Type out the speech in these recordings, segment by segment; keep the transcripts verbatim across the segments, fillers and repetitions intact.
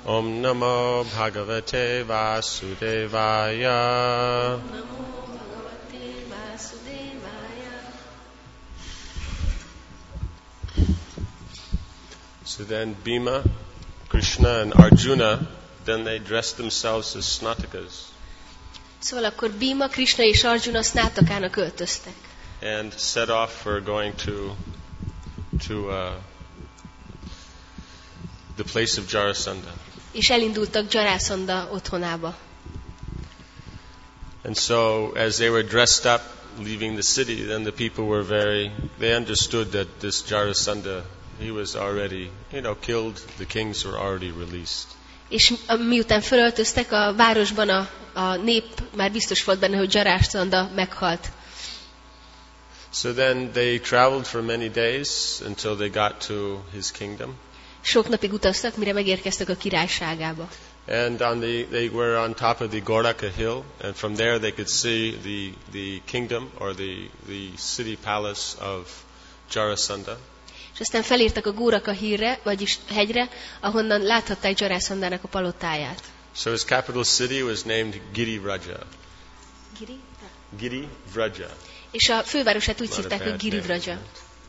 Om Namo Bhagavate Vasudevaya. So then Bhima, Krishna and Arjuna, then they dressed themselves as Snatakas. Szóval akkor Bhima, Krishna és Arjuna Snatakának öltöztek. And set off for going to to uh, the place of Jarasandha. És elindultak Jarasandha otthonába. And so as they were dressed up, leaving the city, then the people were very, they understood that this Jarasandha, he was already, you know, killed. The kings were already released. És miután fölöltöztek a városban, a, a nép már biztos volt benne, hogy Jarasandha meghalt. So then they traveled for many days until they got to his kingdom. Sok napig utaztak, mire megérkeztek a királyságába. And on the, they were on top of the Goraka hill, and from there they could see the the kingdom or the the city palace of Jarasandha. És aztán felértek a Góraka hírre, vagyis hegyre, ahonnan láthatták Jarasandhának a palotáját. So his capital city was named Girivraja. Giri? Girivraja. És a fővárosát úgy hívták, hogy Girivraja.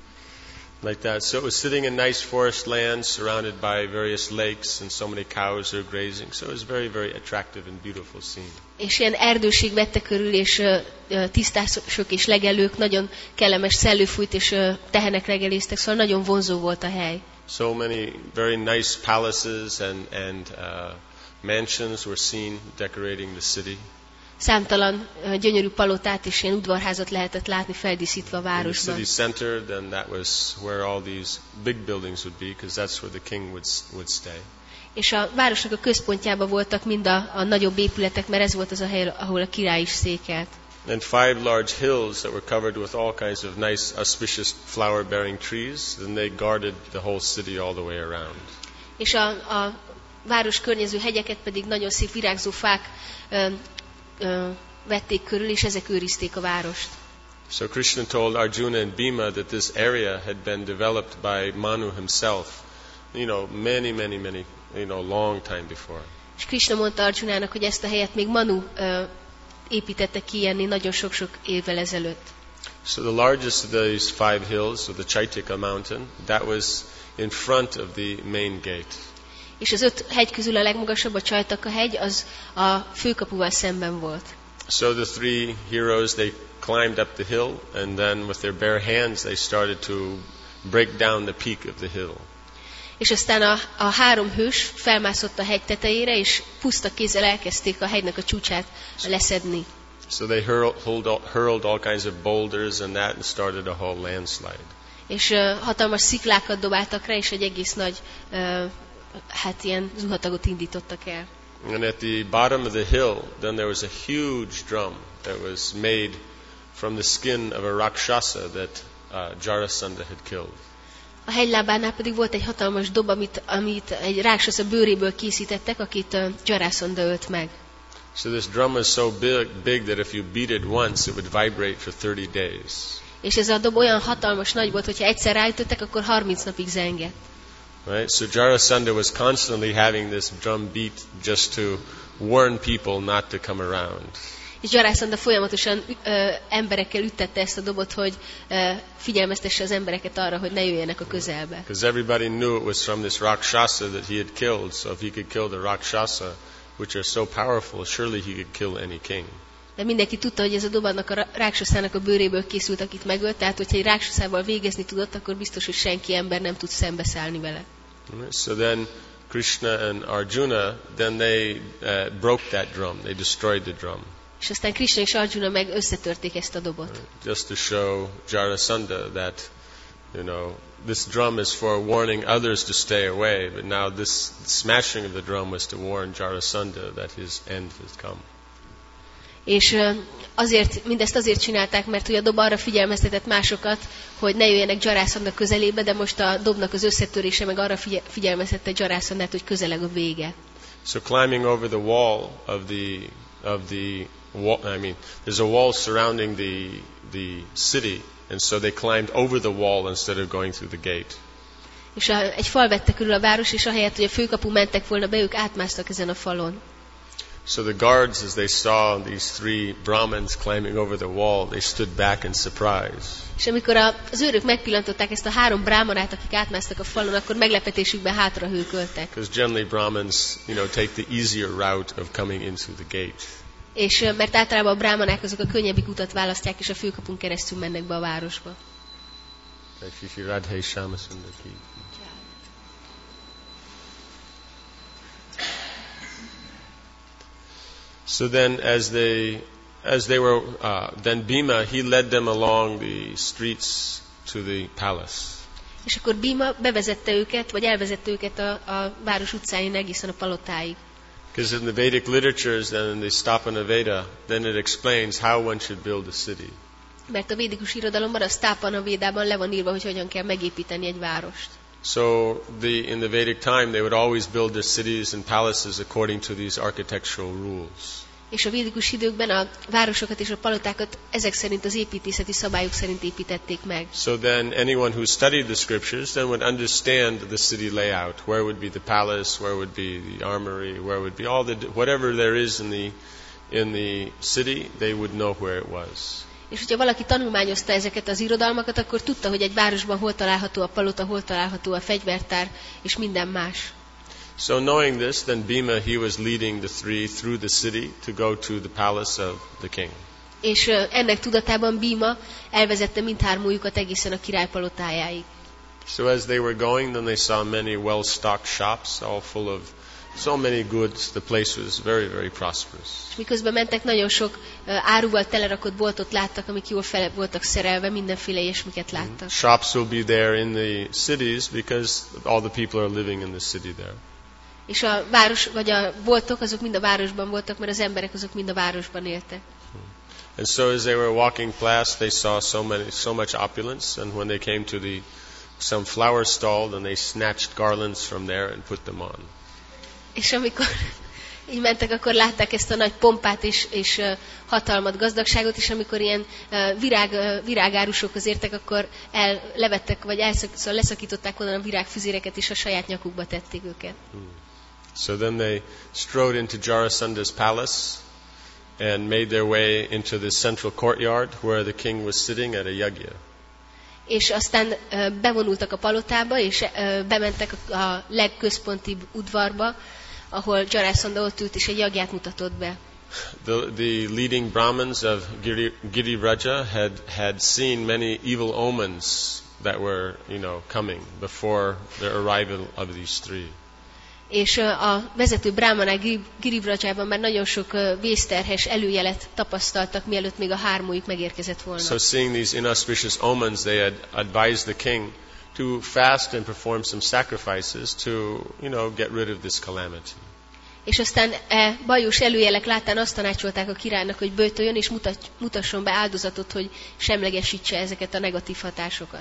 Like that. So it was sitting in nice forest land surrounded by various lakes and so many cows are grazing. So it was very, very attractive and beautiful scene. És ilyen erdőség vette körül, és uh, tisztások és legelők, nagyon kellemes szellő fújt, és uh, tehenek regeléztek, szóval nagyon vonzó volt a hely. So many very nice palaces and, and uh, mansions were seen decorating the city. Számtalan uh, gyönyörű palotát és ilyen udvarházat lehetett látni feldíszítve a városban. In the city center, then that was where all these big buildings would be, because that's where the king would would stay. És a városnak a központjában voltak mind a, a nagyobb épületek, mert ez volt az a hely, ahol a király is székelt. And five large hills that were covered with all kinds of nice, auspicious flower-bearing trees, then they guarded the whole city all the way around. És a, a város környező hegyeket pedig nagyon szép virágzó fák ö, ö, vették körül, és ezek őrizték a várost. So Krishna told Arjuna and Bhima that this area had been developed by Manu himself, you know, many, many, many, you know, long time before. És Krishna mondta Arjunának, hogy ezt a helyet még Manu ö, építette ki ilyenni nagyon sok-sok évvel ezelőtt. So the largest of these five hills, or the Chaitika mountain, that was in front of the main gate. És az öt hegy közül a legmagasabb, a Chaitaka hegy, az a főkapuval szemben volt. So the three heroes, they climbed up the hill, and then with their bare hands they started to break down the peak of the hill. És aztán a, a három hős felmászott a hegy tetejére, és puszta kézzel elkezdték a hegynek a csúcsát leszedni. So they hurled, hurled all kinds of boulders and that, and started a whole landslide. És uh, hatalmas sziklákat dobáltak rá, és egy egész nagy, uh, hát ilyen zuhatagot indítottak el. And at the bottom of the hill, then there was a huge drum that was made from the skin of a rakshasa that uh, Jarasandha had killed. A hegylábánál pedig volt egy hatalmas dob, amit, amit egy ráksasza bőréből készítettek, akit uh, Jarasandha ölt meg. So this drum was so big, big that if you beat it once, it would vibrate for thirty days. És ez a dob olyan hatalmas nagy volt, hogyha egyszer ráütöttek, akkor harminc napig zengett. Right? So Jarasandha was constantly having this drum beat just to warn people not to come around. És Jarasandha folyamatosan ö, emberekkel üttette ezt a dobot, hogy ö, figyelmeztesse az embereket arra, hogy ne jöjjenek a közelbe. Because everybody knew it was from this rakshasa that he had killed. So if he could kill the rakshasa, which are so powerful, surely he could kill any king. De mindenki tudta, hogy ez a dob annak a ráksaszának a bőréből készült, akit megölt, tehát hogyha egy ráksaszával végezni tudott, akkor biztos, hogy senki ember nem tud szembeszállni vele. So then Krishna and Arjuna, then they uh, broke that drum. They destroyed the drum. És aztán Krishna és Arjuna meg összetörték ezt a dobot. Just to show Jarasandha that, you know, this drum is for warning others to stay away, but now this smashing of the drum was to warn Jarasandha that his end has come. És azért, mindezt azért csinálták, mert ugye a dob arra figyelmeztetett másokat, hogy ne jöjjenek Jarasandha közelébe, de most a dobnak az összetörése meg arra figyelmeztette Jarasandhát, hogy közeleg a vége. So climbing over the wall of the of the wall, I mean, there's a wall surrounding the the city, and so they climbed over the wall instead of going through the gate. És a, egy fal vette körül a város, és ahelyett, hogy a főkapu mentek volna be, ők átmásztak ezen a falon. So the guards, as they saw these three Brahmins climbing over the wall, they stood back in surprise. És amikor a, az őrök megpillantották ezt a három brámanát, akik átmásztak a falon, akkor meglepetésükben hátra hőköltek. Because generally Brahmins, you know, take the easier route of coming into the gate. És mert általában a brámanák azok a könnyebbik utat választják, és a főkapun keresztül mennek be a városba. So then, as they as they were, uh, then Bhima, he led them along the streets to the palace. És akkor Bhima bevezette őket, vagy elvezette őket a, a város utcáin egészen a palotáig. Because in the Vedic literatures, then in the Stapana Veda, then it explains how one should build a city. Mert a védikus irodalomban, a Stapana Védában le van írva, hogy hogyan kell megépíteni egy várost. So the, in the Vedic time, they would always build their cities and palaces according to these architectural rules. És a védikus időkben a városokat és a palotákat ezek szerint az építészeti szabályok szerint építették meg. So then anyone who studied the scriptures then would understand the city layout. Where would be the palace, where would be the armory, where would be all the whatever there is in the in the city, they would know where it was. És hogyha valaki tanulmányozta ezeket az irodalmakat, akkor tudta, hogy egy városban hol található a palota, hol található a fegyvertár, és minden más. So knowing this, then Bhima, he was leading the three through the city to go to the palace of the king. És ennek tudatában Bhima elvezette mindhármójukat egészen a király palotájáig. So as they were going, then they saw many well-stocked shops, all full of so many goods. The place was very, very prosperous. És miközben mentek, nagyon sok áruval telerakott boltot láttak, amik jól fel voltak szerelve, mindenféle ilyesmiket láttak. Shops will be there in the cities because all the people are living in the city there. És a város, vagy a boltok, azok mind a városban voltak, mert az emberek azok mind a városban éltek. And so as they were walking past, they saw so many, so much opulence. And when they came to the some flower stall, then they snatched garlands from there and put them on. És amikor így mentek, akkor látták ezt a nagy pompát és, és uh, hatalmat, gazdagságot, és amikor ilyen uh, virág, uh, virágárusokhoz értek, akkor el, levettek, vagy elszak, szóval leszakították onnan a virágfüzéreket, és a saját nyakukba tették őket. Hmm. So then they strode into Jarasanda's palace and made their way into the central courtyard where the king was sitting at a yagya. És aztán uh, bevonultak a palotába, és uh, bementek a, a legközpontibb udvarba, ahol Jarasandha ott ült, és egy jagját mutatott be. The, the leading Brahmins of Giri, Girivraja had, had seen many evil omens that were, you know, coming before the arrival of these three. És a vezető brámanák Girivrajában már nagyon sok vészterhes előjelet tapasztaltak, mielőtt még a hármójuk megérkezett volna. So seeing these inauspicious omens, they had advised the king to fast and perform some sacrifices to, you know, get rid of this calamity. És aztán e bajos előjelek láttán azt tanácsolták a királynak, hogy böjtöljön és mutat, mutasson be áldozatot, hogy semlegesítse ezeket a negatív hatásokat.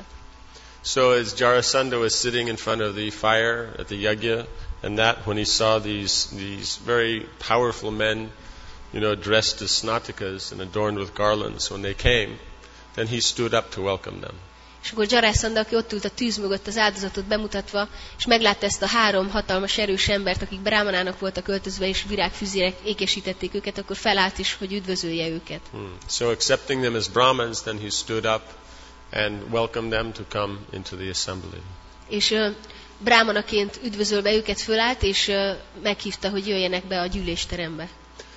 So as Jarasandha was sitting in front of the fire at the yagya, and that when he saw these these very powerful men, you know, dressed as snatikas and adorned with garlands, when they came, then he stood up to welcome them. És akkor Jarasandha, aki ott ült a tűz mögött az áldozatot bemutatva, és meglátta ezt a három hatalmas erős embert, akik brámanának voltak öltözve, és virágfüzérek ékesítették őket, akkor felállt is, hogy üdvözölje őket. Hmm. So accepting them as Brahmins, then he stood up and welcomed them to come into the assembly. És uh, brámanaként üdvözölve őket fölállt, és uh, meghívta, hogy jöjjenek be a gyűlésterembe.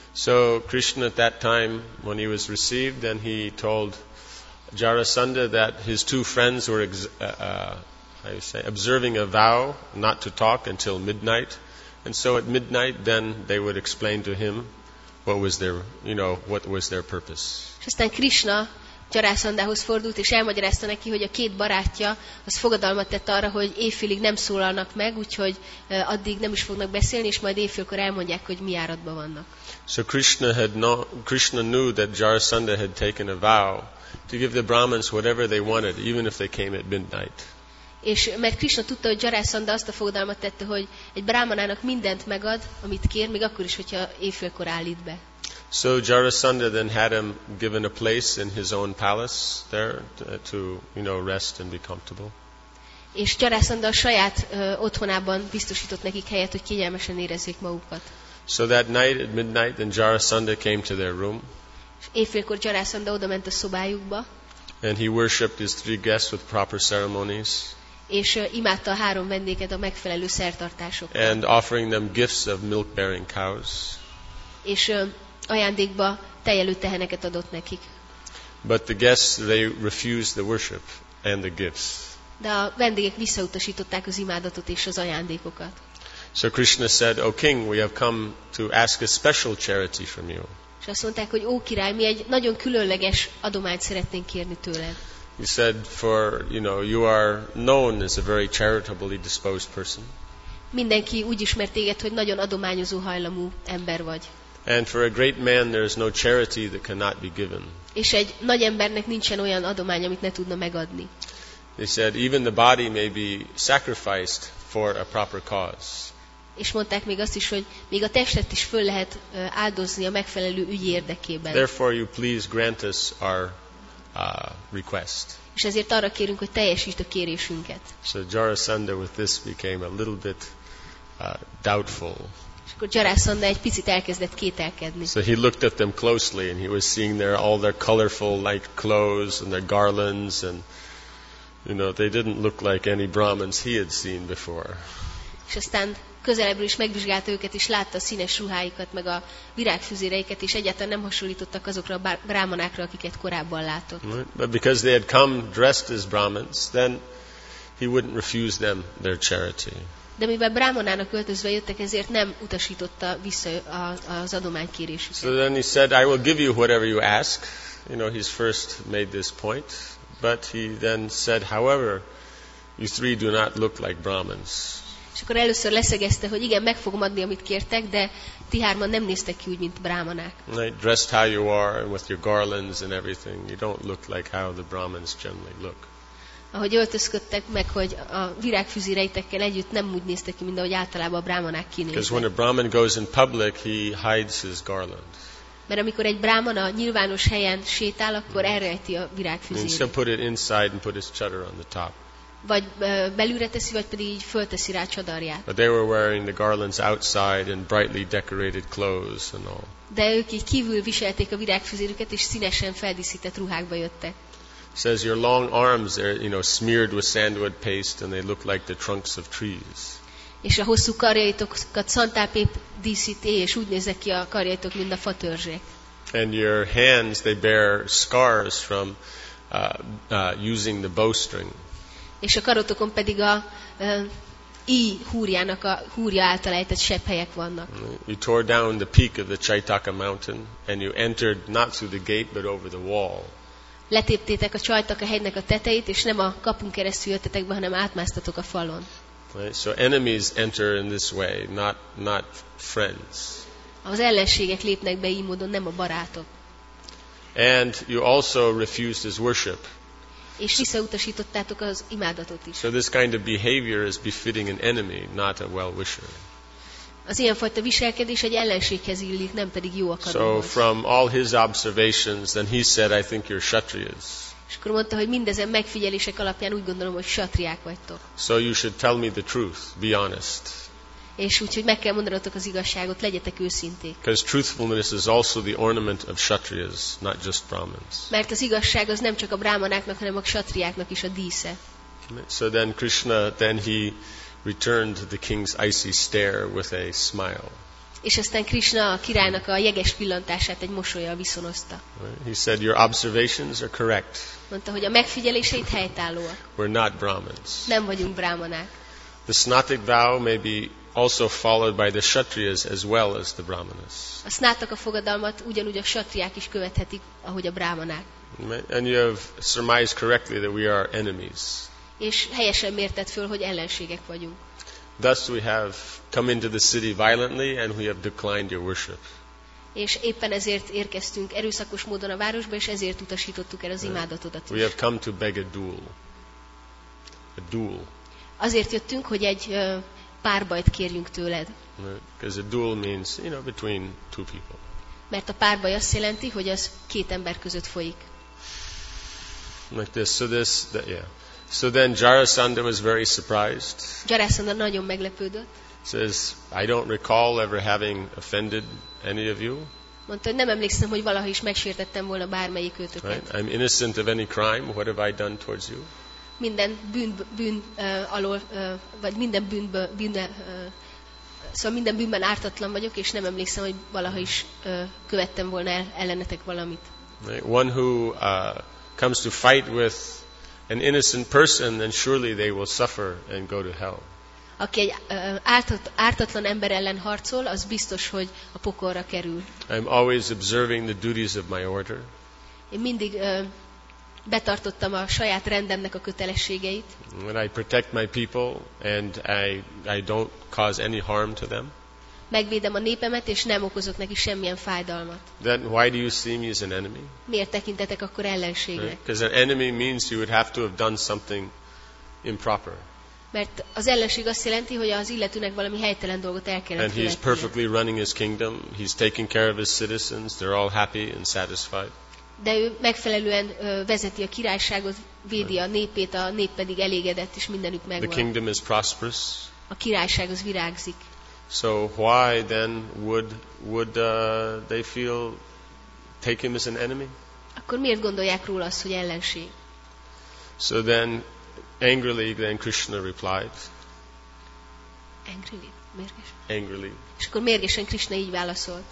So Krishna at that time, when he was received, then he told Jarasandha that his two friends were ex- uh, uh, how you say, observing a vow not to talk until midnight, and so at midnight, then they would explain to him what was their, you know, what was their purpose. És aztán Krishna Jarasandhához fordult, és elmagyarázta neki, hogy a két barátja az fogadalmat tett arra, hogy éjfélig nem szólalnak meg, úgyhogy uh, addig nem is fognak beszélni, és majd éjfélkor elmondják, hogy mi járatban vannak. So Krishna had no, Krishna knew that Jarasandha had taken a vow to give the Brahmins whatever they wanted, even if they came at midnight. És mert Krishna tudta, hogy Jarasandha azt a fogadalmat tette, hogy egy brámanának mindent megad, amit kér, még akkor is, hogyha éjfélkor állít be. So Jarasandha then had him given a place in his own palace there to, to you know, rest and be comfortable. És Jarasandha a saját ö, otthonában biztosított nekik helyet, hogy kényelmesen érezzék magukat. So that night at midnight, then Jarasandha came to their room. És éjfélkor Jarasandha oda ment a szobájukba, And he worshipped his three guests with proper ceremonies. és uh, imádta a három vendéget a megfelelő szertartásokkal. And offering them gifts of milk-bearing cows. És uh, ajándékba tejelő teheneket adott nekik. But the guests, they refused the worship and the gifts. De a vendégek visszautasították az imádatot és az ajándékokat. So Krishna said, O king, we have come to ask a special charity from you. És azt mondták, hogy ó király, mi egy nagyon különleges adományt szeretnénk kérni tőled. He said, for, you know, you are known as a very charitably disposed person. Mindenki úgy ismer téged, hogy nagyon adományozó hajlamú ember vagy. And for a great man, there is no charity that cannot be given. És egy nagy embernek nincsen olyan adomány, amit ne tudna megadni. They said, even the body may be sacrificed for a proper cause. És mondták még azt is, hogy még a testet is föl lehet áldozni a megfelelő ügy érdekében. Therefore, you please grant us our uh, request. És ezért arra kérünk, hogy teljesítsd a kérésünket. So Jarasandha with this became a little bit uh, doubtful. És akkor Jarasandha egy picit elkezdett kételkedni. So he looked at them closely and he was seeing their all their colorful light clothes and their garlands, and you know, they didn't look like any Brahmins he had seen before. És aztán közelebbről is megvizsgálta őket, és látta a színes ruháikat, meg a virágfüzéreiket, és egyáltalán nem hasonlítottak azokra a brámanákra, akiket korábban látott. Right? But because they had come dressed as Brahmins, then he wouldn't refuse them their charity. De mivel brámanának öltözve jöttek, ezért nem utasította vissza az adománykérésüket. So then he said, I will give you whatever you ask. You know, he's first made this point. But he then said, however, you three do not look like Brahmins. És akkor először leszögezte, hogy igen, meg fogom adni, amit kértek, de ti hárman nem néztek ki úgy, mint brámanák. Right? Dressed how you are and with your garlands and everything, you don't look like how the Brahmins generally look. Ahogy öltözködtek meg, hogy a virágfüzéreitekkel együtt nem úgy néztek ki, mint ahogy általában a brámanák Because when kinéznek. a Brahmin goes in public, he hides his garland. Mert amikor egy brámana nyilvános helyen sétál, akkor elrejti a And he'll virágfüzérét. put it inside and put his chadar on the top. Vagy ö, belülre teszi, vagy pedig így fölteszi rá csadarját. But they were wearing the garlands outside and brightly decorated clothes and all. De ők így kívül viselték a virágfüzérüket, és színesen feldíszített ruhákba jöttek. It says your long arms are, you know, smeared with sandalwood paste and they look like the trunks of trees. És a hosszú karjaitokat szantálpép díszíti, és úgy néznek ki a karjaitok, mint a fatörzsek. And your hands, they bear scars from uh, uh, using the bowstring. És a karotokon pedig a uh, íj húrjának a húrja által ejtett sepphelyek vannak. You tore down the peak of the Chaitaka mountain and you entered not through the gate but over the wall. Letéptétek a Csajtaka hegynek a tetejét, és nem a kapun keresztül jöttetek be, hanem átmásztatok a falon. Right? So enemies enter in this way, not not friends. Az ellenségek lépnek be így módon, nem a barátok. And you also refused his worship. És visszautasítottátok az imádatot is. So this kind of behavior is befitting an enemy, not a well-wisher. Az ilyenfajta viselkedés egy ellenséghez illik, nem pedig jó So akaróhoz. from all his observations, then he said, I think you're Kshatriyas. És akkor mondta, hogy mindezen megfigyelések alapján úgy gondolom, hogy satriák vagytok. So you should tell me the truth, be honest. És úgyhogy meg kell mondanotok az igazságot, legyetek őszinték. Because truthfulness is also the ornament of Kshatriyas, not just Brahmins. Mert az igazság az nem csak a brámanáknak, hanem a satriáknak is a dísze. So then Krishna, then he returned the king's icy stare with a smile. És aztán Krishna a királynak a jeges pillantását egy mosollyal viszonozta. He said, your observations are correct. Mondta, hogy a megfigyeléseit helytállóak. We're not Brahmins. Nem vagyunk brámanák. The Snatik vow may be also followed by the Kshatriyas as well as the Brahmanas. A snátaka fogadalmat ugyanúgy a satriák is követhetik, ahogy a brámanák. And you have surmised correctly that we are enemies. És helyesen mérted föl, hogy ellenségek vagyunk. Thus we have come into the city violently and we have declined your worship. És éppen ezért érkeztünk erőszakos módon a városba, és ezért utasítottuk el az imádatodat We is. have come to beg a duel. A duel. Azért jöttünk, hogy egy ö, párbajt kérjünk tőled. Because a duel means, you know, between two people. Mert a párbaj azt jelenti, hogy az két ember között folyik. Like this. So this, that, yeah. So then Jarasandha was very surprised. Jarasandha nagyon meglepődött. Says, I don't recall ever having offended any of you. Mondta, hogy nem emlékszem, hogy valaha is megsértettem volna bármelyik őtöket. Right? I'm innocent of any crime. What have I done towards you? Minden bűn, bűn uh, alól, uh, vagy minden bűnből, bűn, uh, szóval minden bűnben ártatlan vagyok, és nem emlékszem, hogy valaha is uh, követtem volna el ellenetek valamit. Right? One who uh, comes to fight with an innocent person, then surely they will suffer and go to hell. Aki egy uh, ártat, ártatlan ember ellen harcol, az biztos, hogy a pokolra kerül. I'm always observing the duties of my order. Én mindig uh, betartottam a saját rendemnek a kötelességeit. When I protect my people and I, I don't cause any harm to them. Megvédem a népemet, és nem okozok neki semmilyen fájdalmat. Then why do you see me as an enemy? Miért tekintetek akkor ellenségnek? Because an enemy means you would have to have done something improper. Mert az ellenség azt jelenti, hogy az illetőnek valami helytelen dolgot el kellett And he's perfectly running his kingdom. He's taking care of his citizens. They're all happy and satisfied. De ő megfelelően ö, vezeti a királyságot, védi a népét, a nép pedig elégedett, és mindenük The megvan. kingdom is prosperous. A királyság az virágzik. So why then would would uh, they feel take him as an enemy? Akkor miért gondolják róla azt, hogy ellenség? So then angrily then Krishna replied. Angrily? Mérges? Angrily. És akkor mérgesen Krishna így válaszolt.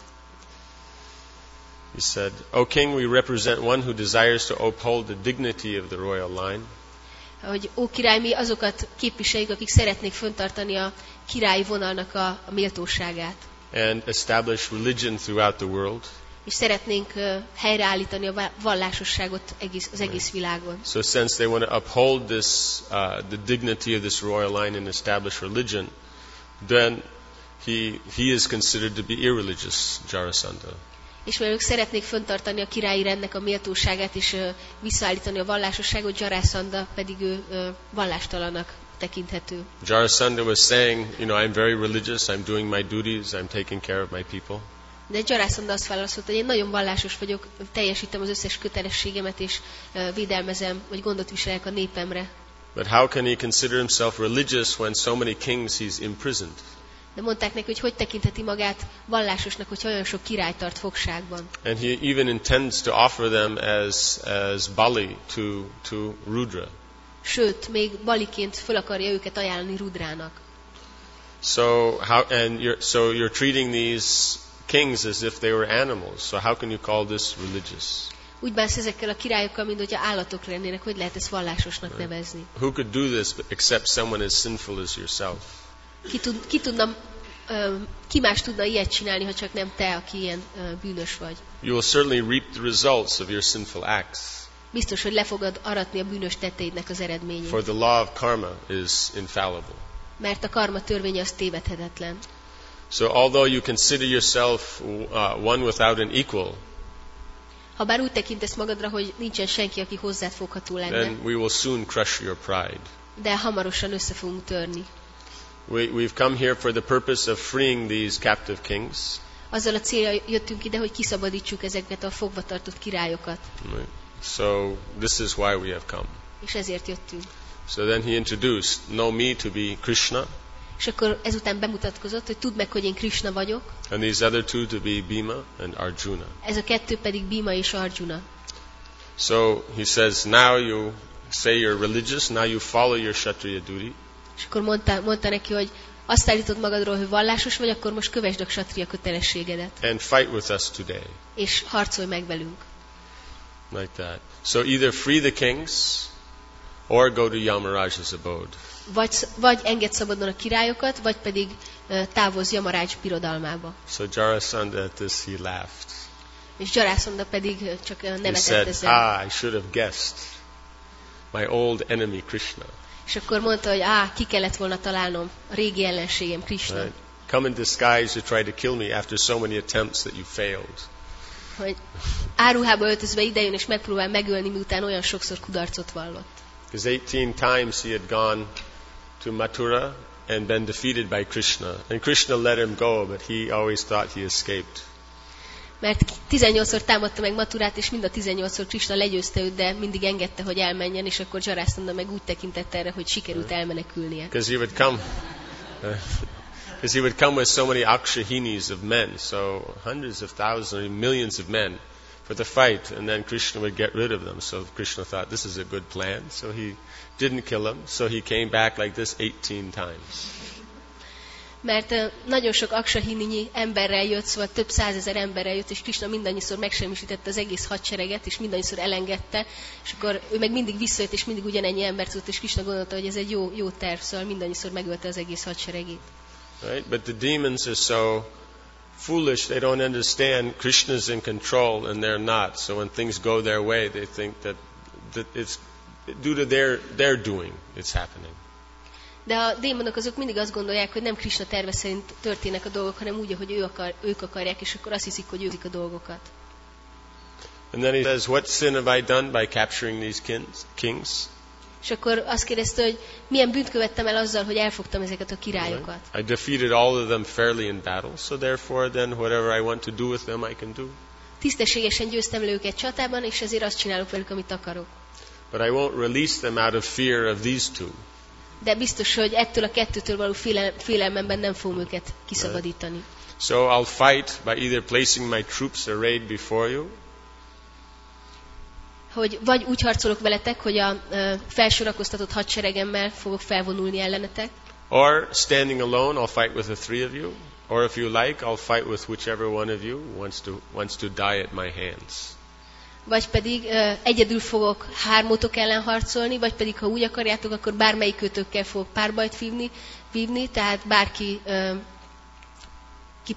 He said, O king, we represent one who desires to uphold the dignity of the royal line. Hogy ó király, mi azokat képviseljük, akik szeretnék föntartani a királyi vonalnak a, a méltóságát. And establish religion throughout the world. És szeretnénk uh, helyreállítani a vallásosságot egész, az egész világon. So since they want to uphold this, uh, the dignity of this royal line and establish religion, then he, he is considered to be irreligious, Jarasandha. És mivel ők szeretnék föntartani a királyi rendnek a méltóságát, és uh, visszaállítani a vallásosságot, Jarasandha pedig ő uh, vallástalananak tekinthető. Jarasandha was saying, you know, I'm very religious, I'm doing my duties, I'm taking care of my people. De Jarasandha azt válaszolt, hogy én nagyon vallásos vagyok, teljesítem az összes kötelességemet, és uh, védelmezem, vagy gondot viselek a népemre. But how can he consider himself religious when so many kings he's imprisoned? De mondták neki, hogy hogy tekintheti magát vallásosnak, hogy olyan sok király tart fogságban. And he even intends to offer them as as Bali to to Rudra. Sőt, még Baliként föl akarja őket ajánlani Rudrának. So how and you're so you're treating these kings as if they were animals. So how can you call this religious? Úgy bánsz ezekkel a királyokkal, mint hogyha állatok lennének, hogy lehet ezt vallásosnak nevezni? Who could do this except someone as sinful as yourself? Ki, tud, ki tudna, uh, ki más tudna ilyet csinálni, ha csak nem te, aki ilyen uh, bűnös vagy? You will certainly reap the results of your sinful acts. Biztos, hogy le fogod aratni a bűnös tetteidnek az eredményét. For the law of karma is infallible. Mert a karma törvénye az tévedhetetlen. So although you consider yourself uh, one without an equal, ha bár úgy tekintesz magadra, hogy nincsen senki, aki hozzád fogható lenne, then we will soon crush your pride. De hamarosan össze fogunk törni. We, we've come here for the purpose of freeing these captive kings. Azzal a célra jöttünk ide, hogy kiszabadítsuk ezeket a fogvatartott királyokat. Right. So this is why we have come. És ezért jöttünk. So then he introduced, know me to be Krishna. És akkor ezután bemutatkozott, hogy tudd meg, hogy én Krishna vagyok. And these other two to be Bhima and Arjuna. Ez a kettő pedig Bhima és Arjuna. So he says, now you say you're religious, now you follow your Kshatriya duty. És akkor mondta, mondta neki, hogy azt állítod magadról, hogy vallásos vagy, akkor most kövesd a kshatriya kötelességedet. And fight with us today. És harcolj meg velünk. Like that. So either free the kings, or go to Yamaraj's abode. Vagy, vagy engedd szabadon a királyokat, vagy pedig uh, távozz Yamaraj birodalmába. So Jarasandha at this he laughed. És Jarasandha pedig uh, csak uh, He nevetett said, ezzel. ah, I should have guessed. My old enemy Krishna. És akkor mondta, hogy á, ki kellett volna találnom, a régi ellenségem Krishna. Right? Come in disguise to try to kill me after so many attempts that you failed. Hogy áruhába öltözve idejön és megpróbál megölni, miután olyan sokszor kudarcot vallott. Because eighteen times he had gone to Mathura and been defeated by Krishna. And Krishna let him go, but he always thought he escaped. Mert tizennyolcszor támadta meg Mathurát, és mind a tizennyolcszor Krishna legyőzte őt, de mindig engedte, hogy elmenjen, és akkor Jarasandha meg úgy tekintett erre, hogy sikerült elmenekülnie. Because he would come, because he would come with so many akshahinis of men, so hundreds of thousands or millions of men for the fight, and then Krishna would get rid of them. So Krishna thought this is a good plan, so he didn't kill them. So he came back like this eighteen times. Mert uh, nagyon sok aksahininyi emberrel jött, szóval több százezer emberrel jött, és Krishna mindannyiszor megsemmisítette az egész hadsereget, és mindannyiszor elengedte, és akkor ő meg mindig visszajött, és mindig ugyanennyi embert tudott, és Krishna gondolta, hogy ez egy jó, jó terv, szóval mindannyiszor megölte az egész hadseregét. Right? But the demons are so foolish, they don't understand Krishna's in control, and they're not. So when things go their way, they think that, that it's due to their, their doing, it's happening. De a démonok azok mindig azt gondolják, hogy nem Krishna terve szerint történnek a dolgok, hanem úgy, ahogy ő akar, ők akarják, és akkor azt hiszik, hogy őzik a dolgokat. And then he says, what sin have I done by capturing these kings? És akkor azt kérdezte, hogy milyen bűnt követtem el azzal, hogy elfogtam ezeket a királyokat. I defeated all of them fairly in battle, so therefore then whatever I want to do with them I can do. Tisztességesen győztem le őket csatában, és ezért azt csinálok velük, amit akarok. But I won't release them out of fear of these two. De biztos, hogy ettől a kettőtől való félel- félelmemben nem fogom őket kiszabadítani. So I'll fight by either placing my troops arrayed before you, hogy vagy úgy harcolok veletek, hogy a uh, felsorakoztatott hadseregemmel fogok felvonulni ellenetek, or standing alone, I'll fight with the three of you, or if you like, I'll fight with whichever one of you wants to wants to die at my hands. vagy pedig uh, egyedül fogok hármótok ellen harcolni, vagy pedig, ha úgy akarjátok, akkor bármelyikőtökkel fogok párbajt vívni, vívni tehát bárki, uh, ki,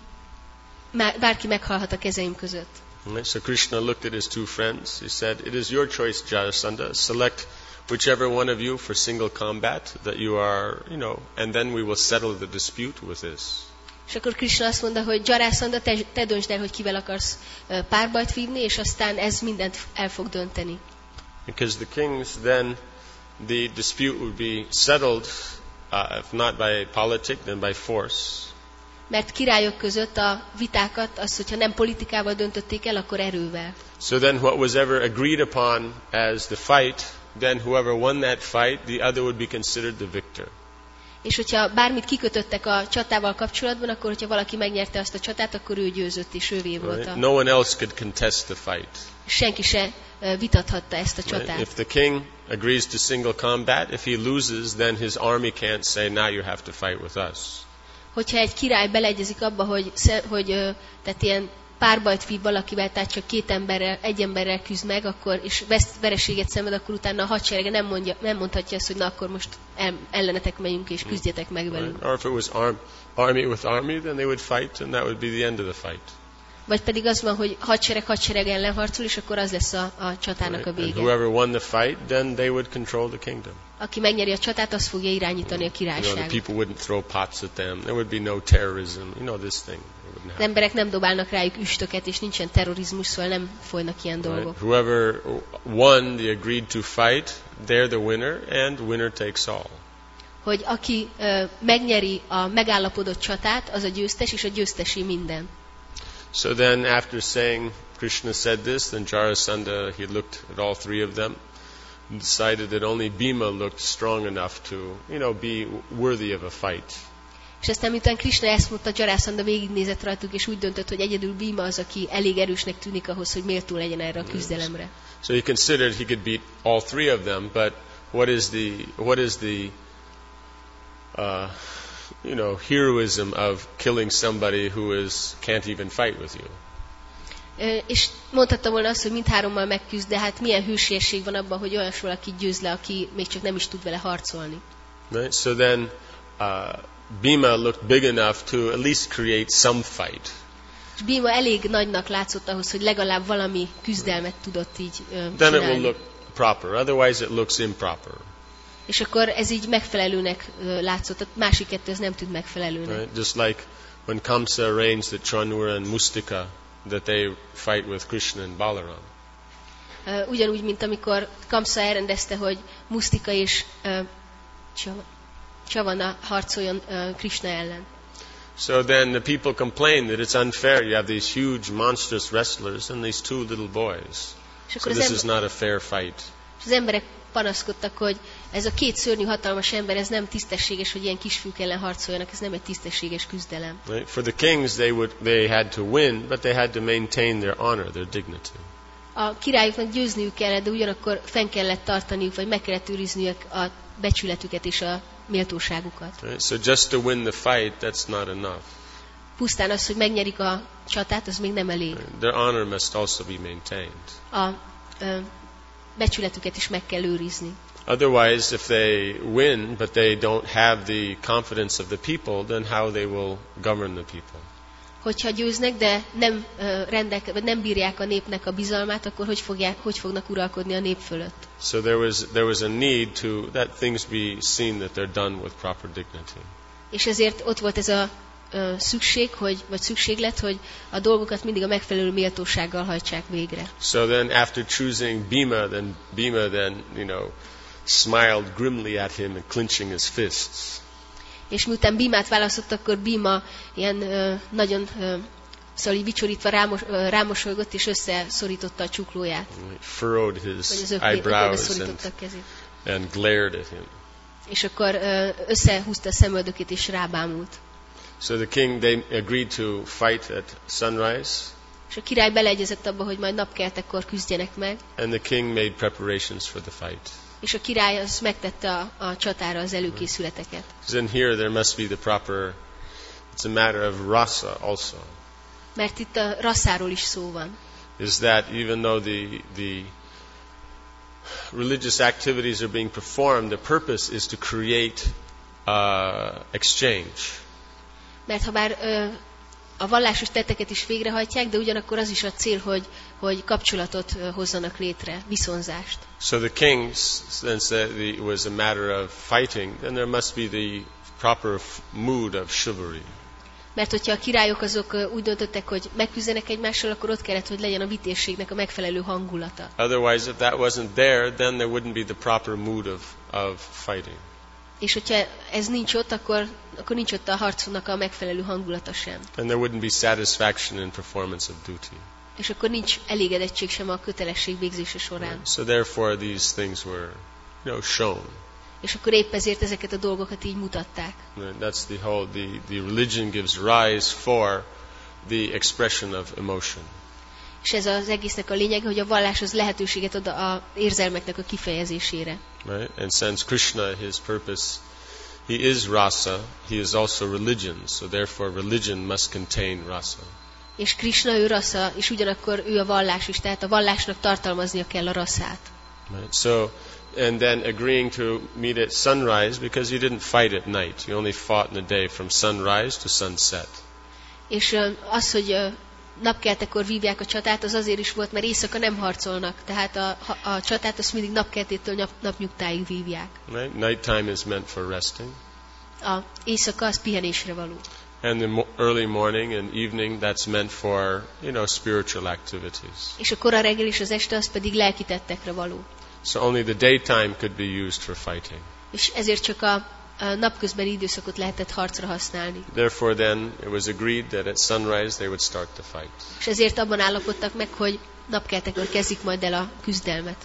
má, bárki meghalhat a kezeim között. Right, so Krishna looked at his two friends. He said, it is your choice, Jarasandha. Select whichever one of you for single combat that you are, you know, and then we will settle the dispute with this. És akkor Krishna azt mondta, hogy Jarasandha, te, te döntsd el, hogy kivel akarsz uh, párbajt vívni, és aztán ez mindent el fog dönteni. Because the kings, then the dispute would be settled, uh, if not by politic, then by force. Mert királyok között a vitákat, az, hogyha nem politikával döntötték el, akkor erővel. So then what was ever agreed upon as the fight, then whoever won that fight, the other would be considered the victor. És hogyha bármit kikötöttek a csatával kapcsolatban, akkor hogyha valaki megnyerte azt a csatát, akkor ő győzött, és ővé volt Right? a... No one else could contest the fight. Senki se uh, vitathatta ezt a Right? csatát. If the king agrees to single combat, if he loses, then his army can't say, now you have to fight with us. Hogyha egy király beleegyezik abba, hogy, sze- hogy uh, tehát ilyen párbajt vív valakivel, tehát csak két emberrel, egy emberrel küzd meg, akkor, és vesz, vereséget szenved, akkor utána a hadserege nem, mondja, nem mondhatja azt, hogy na akkor most el, ellenetek megyünk, és küzdjetek meg velünk. Right? Or if it was arm, army with army, then they would fight, and that would be the end of the fight. Vagy pedig az van, hogy hadsereg hadsereg ellen harcol, és akkor az lesz a, a csatának Right? a And vége. whoever won the fight, then they would control the kingdom. Aki megnyeri a csatát, az fogja irányítani a You know, the királyságot. people wouldn't throw pots at them. There would be no terrorism. You know this thing. It wouldn't Az happen. emberek nem dobálnak rájuk üstöket, és nincsen terrorizmus, szóval nem folynak ilyen Right? dolgok. Whoever won the agreed to fight, they're the winner, and winner takes all. Hogy aki uh, megnyeri a megállapodott csatát, az a győztes, és a győztesi minden. So then, after saying, Krishna said this, then Jarasandha, he looked at all three of them and decided that only Bhima looked strong enough to, you know, be worthy of a fight. És aztán miután Krishna ezt mondta, Jarasandha végignézett rajtuk, és úgy döntött, hogy egyedül Bhima az, aki elég erősnek tűnik ahhoz, hogy méltó legyen erre a küzdelemre. So he considered he could beat all three of them, but what is the what is the uh, you know heroism of killing somebody who is can't even fight with you? Ö, És mondhatta volna azt, hogy mindhárommal megküzd, de hát milyen hősiesség van abban, hogy olyas valakit győz le, aki még csak nem is tud vele harcolni. Right? So then uh, Bhima looked big enough to at least create some fight. És Bhima elég nagynak látszott ahhoz, hogy legalább valami küzdelmet tudott így ö, Then it will csinálni. look proper. Otherwise, it looks improper. És akkor ez így megfelelőnek ö, látszott, a másik kettő az nem tud megfelelőnek. Right? Just like when Kamsa arranged that Chanura and Mustika that they fight with Krishna and Balaram. Ö, Ugyanúgy, mint amikor Kamsa elrendezte, hogy Mustika és ö, Csav- Chavana harcoljon ö, Krishna ellen. So then the people complain that it's unfair. You have these huge, monstrous wrestlers and these two little boys. So this is not a fair fight. És az emberek panaszkodtak, hogy ez a két szörnyű, hatalmas ember, ez nem tisztességes, hogy ilyen kisfiúk ellen harcoljanak, ez nem egy tisztességes küzdelem. Right? For the kings, they would they had to win, but they had to maintain their honor, their dignity. A királyoknak győzniük kellett, de ugyanakkor fenn kellett tartaniuk, vagy meg kellett őrizniük a becsületüket és a méltóságukat. Right? So just to win the fight, that's not enough. Pusztán az, hogy megnyerik a csatát, az még nem elég. Right? Their honor must also be maintained. A ö, becsületüket is meg kell őrizni. Otherwise, if they win, but they don't have the confidence of the people, then how they will govern the people? Hogyha győznek, de nem, uh, rendek, vagy nem bírják a népnek a bizalmát, akkor hogy, fogják, hogy fognak uralkodni a nép fölött? So there was there was a need to that things be seen that they're done with proper dignity. És ezért ott volt ez a uh, szükség, hogy, vagy szükséglet, hogy a dolgokat mindig a megfelelő méltósággal hajtsák végre. So then after choosing Bhima, then Bhima then, you know, smiled grimly at him and clenching his fists. És miután Bímát választott, akkor Bíma ilyen ö, nagyon ö, szóval így vicsorítva rámos, ö, rámosolygott, és összeszorította a csuklóját. Furrowed his Vagy az eyebrows and, a kezét. and glared at him. És akkor ö, összehúzta a szemöldökét, és rábámult. So the king, they agreed to fight at sunrise. És a király beleegyezett abba, hogy majd napkeltekor küzdjenek meg. And the king made preparations for the fight. És a király az megtette a, a csatára az előkészületeket. Then here there must be the proper, it's a matter of rasa also. Mert itt a rasszáról is szó van. Is that even though the the religious activities are being performed, the purpose is to create uh, exchange. Mert ha bár ö, a vallásos tetteket is végrehajtják, de ugyanakkor az is a cél, hogy, hogy kapcsolatot ö, hozzanak létre, viszonzást. So the kings, since it was a matter of fighting, then there must be the proper mood of chivalry. Mert hogyha a királyok azok ö, úgy döntöttek, hogy megküzdenek egymással, akkor ott kellett, hogy legyen a vitézségnek a megfelelő hangulata. Otherwise, if that wasn't there, then there wouldn't be the proper mood of, of fighting. És hogyha ez nincs ott, akkor, akkor nincs ott a harcnak a megfelelő hangulata sem. And there wouldn't be satisfaction in performance of duty. És akkor nincs elégedettség sem a kötelesség végzése során. So therefore these things were, you know, shown. És akkor épp ezért ezeket a dolgokat így mutatták. That's the whole, the, the religion gives rise for the expression of emotion. És ez az egésznek a lényeg, hogy a vallás az lehetőséget ad az érzelmeknek a kifejezésére. Right? And since Krishna, his purpose, he is rasa, he is also religion, so therefore religion must contain rasa. És Krishna ő rasza, és ugyanakkor ő a vallás is, tehát a vallásnak tartalmaznia kell a rasszát. Right? So, and then agreeing to meet at sunrise, because you didn't fight at night, you only fought in the day from sunrise to sunset. És az, hogy napkeltekor vívják a csatát, az azért is volt, mert éjszaka nem harcolnak. Tehát a, a csatát azt mindig napkeltétől nap, napnyugtáig vívják. Right? Nighttime is meant for resting. A éjszaka az pihenésre való. And the mo- early morning and evening, that's meant for, you know, spiritual activities. És a kora reggel és az este az pedig lelki tettekre való. So only the daytime could be used for fighting. És ezért csak a, a napközbeni időszakot lehetett harcra használni. Therefore then it was agreed that at sunrise they would start the fight. És ezért abban állapodtak meg, hogy napkeltekor kezdik majd el a küzdelmet.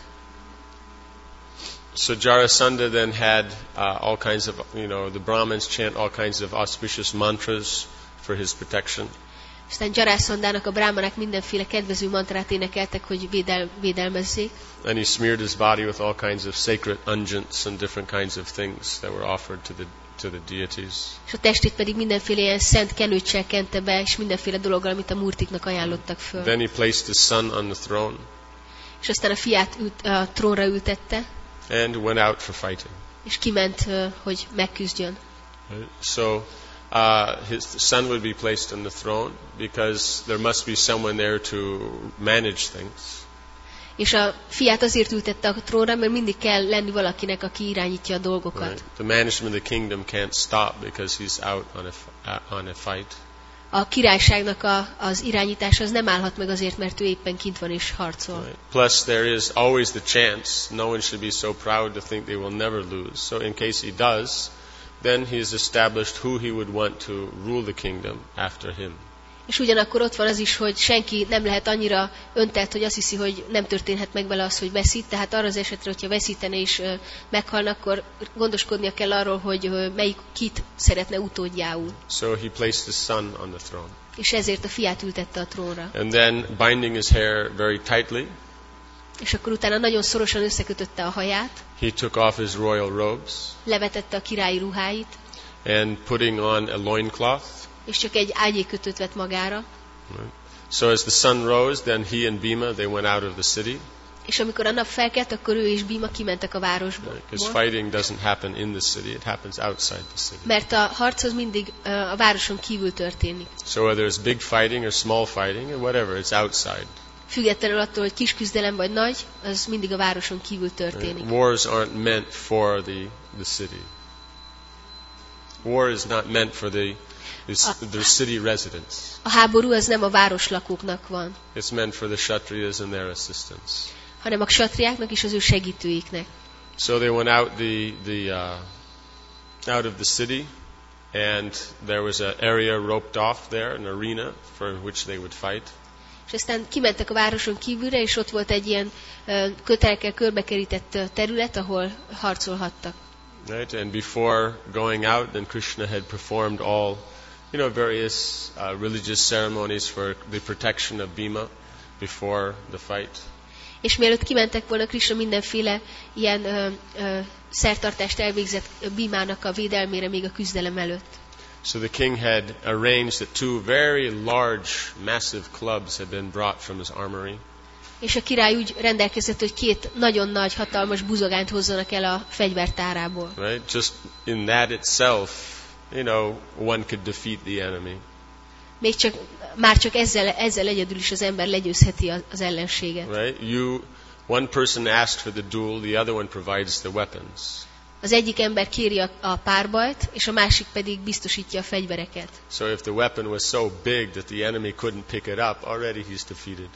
So Jarasandha then had uh, all kinds of, you know, the Brahmins chant all kinds of auspicious mantras for his protection. Aztán Jarasandhának a brámanák mindenféle kedvező mantrát énekeltek, hogy védel, védelmezzék. And he smeared his body with all kinds of sacred unguents and different kinds of things that were offered to the to the deities. És a testét pedig mindenféle ilyen szent kenőccsel kente be, és mindenféle dologgal, amit a murtiknak ajánlottak föl. Then he placed his son on the throne. És aztán a fiát ült, a trónra ültette. And went out for fighting. És kiment, hogy megküzdjön. So uh, his son would be placed on the throne because there must be someone there to manage things. És a fiát azért ültette a trónra, mert mindig kell lenni valakinek, aki irányítja a dolgokat. Right. The management of the kingdom can't stop because he's out on a, on a fight. A királyságnak a, az irányítása az nem állhat meg azért, mert ő éppen kint van és harcol. Right. Plus there is always the chance, no one should be so proud to think they will never lose. So in case he does, then he has established who he would want to rule the kingdom after him. És ugyanakkor ott van az is, hogy senki nem lehet annyira öntelt, hogy azt hiszi, hogy nem történhet meg vele az, hogy veszít. Tehát arra az esetre, hogyha veszítene és ö, meghalna, akkor gondoskodnia kell arról, hogy ö, melyik kit szeretne utódjául. So he placed his son on the throne. És ezért a fiát ültette a trónra. And then binding his hair very tightly, És akkor utána nagyon szorosan összekötötte a haját, he took off his royal robes levetette a királyi ruháit, and putting on a loincloth. és csak egy ágyékötőt vett magára. Right. So as the sun rose, then he and Bhima, they went out of the city. És amikor a nap felkelt, akkor ő és Bhima kimentek a városból. Because fighting doesn't happen in the city, it happens outside the city. Mert a harc az mindig uh, a városon kívül történik. So whether it's big fighting or small fighting or whatever, it's outside. Függetlenül attól, hogy kis küzdelem vagy nagy, az mindig a városon kívül történik. Right. Wars aren't meant for the, the city. War is not meant for the, the city residents. A háború az nem a városlakóknak van, It's meant for the Kshatriyas and their assistants. hanem a ksatriáknak és az ő segítőiknek. So they went out the, the, uh, out of the city, and there was an area roped off there, an arena for which they would fight. És aztán kimentek a városon kívülre, és ott volt egy ilyen uh, kötelekkel körbekerített uh, terület, ahol harcolhattak. Right, and before going out, then Krishna had performed all, you know, various uh, religious ceremonies for the protection of Bhima before the fight. És mielőtt kimentek volna, Krishna mindenféle ilyen ö, ö, szertartást elvégzett Bhímának a védelmére még a küzdelem előtt. So the king had arranged that two very large, massive clubs had been brought from his armory. És a király úgy rendelkezett, hogy két nagyon nagy, hatalmas buzogányt hozzanak el a fegyvertárából. Right? Just in that itself, you know, one could defeat the enemy. Még csak, már csak ezzel, ezzel egyedül is az ember legyőzheti az ellenséget. Right? You, one person asks for the duel, the other one provides the weapons. Az egyik ember kéri a, a párbajt, és a másik pedig biztosítja a fegyvereket. So if the weapon was so big that the enemy couldn't pick it up, already he's defeated.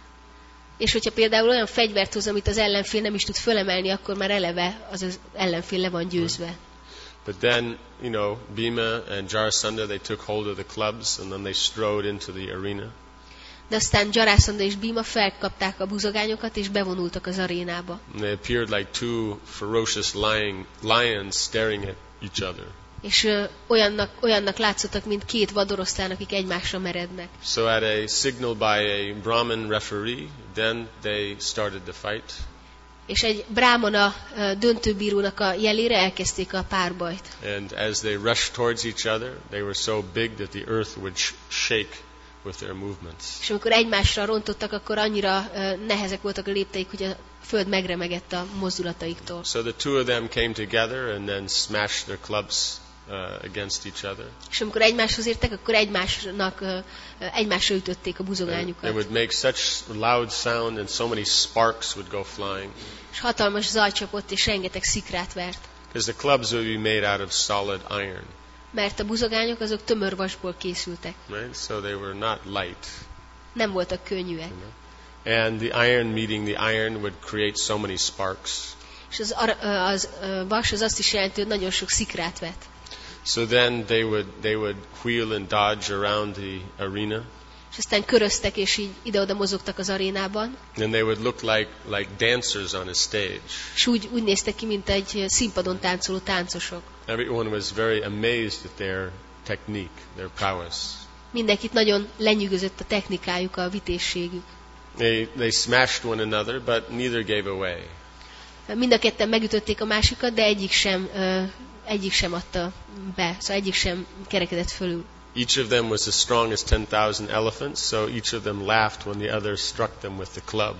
És hogyha például olyan fegyvert hoz, amit az ellenfél nem is tud fölemelni, akkor már eleve az, az ellenfél le van győzve. But then, you know, Bhima and Jarasandha, they took hold of the clubs and then they strode into the arena. De aztán Jarasandha és Bhima felkapták a buzogányokat, és bevonultak az arénába. And they appeared like two ferocious lion, lions staring at each other. És ö, olyannak, olyannak látszottak, mint két vadoroszlán, akik egymásra merednek. So at a signal by a Brahmin referee, then they started the fight. És egy brámana ö, döntőbírónak a jelére elkezdték a párbajt. And as they rushed towards each other, they were so big that the earth would sh- shake with their movements. És amikor egymásra rontottak, akkor annyira ö, nehezek voltak a lépteik, hogy a föld megremegett a mozdulataiktól. So the two of them came together and then smashed their clubs uh, against each other. És amikor egymáshoz értek, akkor egymásnak, ö, ö, egymásra ütötték a They buzogányukat. would make such loud sound and so many sparks would go flying. És hatalmas zaj csapott, és rengeteg szikrát vert. Because the clubs would be made out of solid iron. Mert a buzogányok azok tömör vasból készültek. Right? So they were not light. Nem voltak könnyűek. And the iron meeting the iron would create so many sparks. És az, ar- ö, az ö, vas az azt is jelenti, hogy nagyon sok szikrát vett. So then they would they would wheel and dodge around the arena. És aztán köröztek, és így ide-oda mozogtak az arénában. And they would look like like dancers on a stage. És úgy, úgy néztek ki, mint egy színpadon táncoló táncosok. Everyone was very amazed at their technique, their prowess. Mindenkit nagyon lenyűgözött a technikájuk, a vitézségük. They they smashed one another, but neither gave away. Mind a ketten megütötték a másikat, de egyik sem, ö, egyik sem adta be, szóval egyik sem kerekedett fölül. Each of them was as strong as ten thousand elephants, so each of them laughed when the other struck them with the club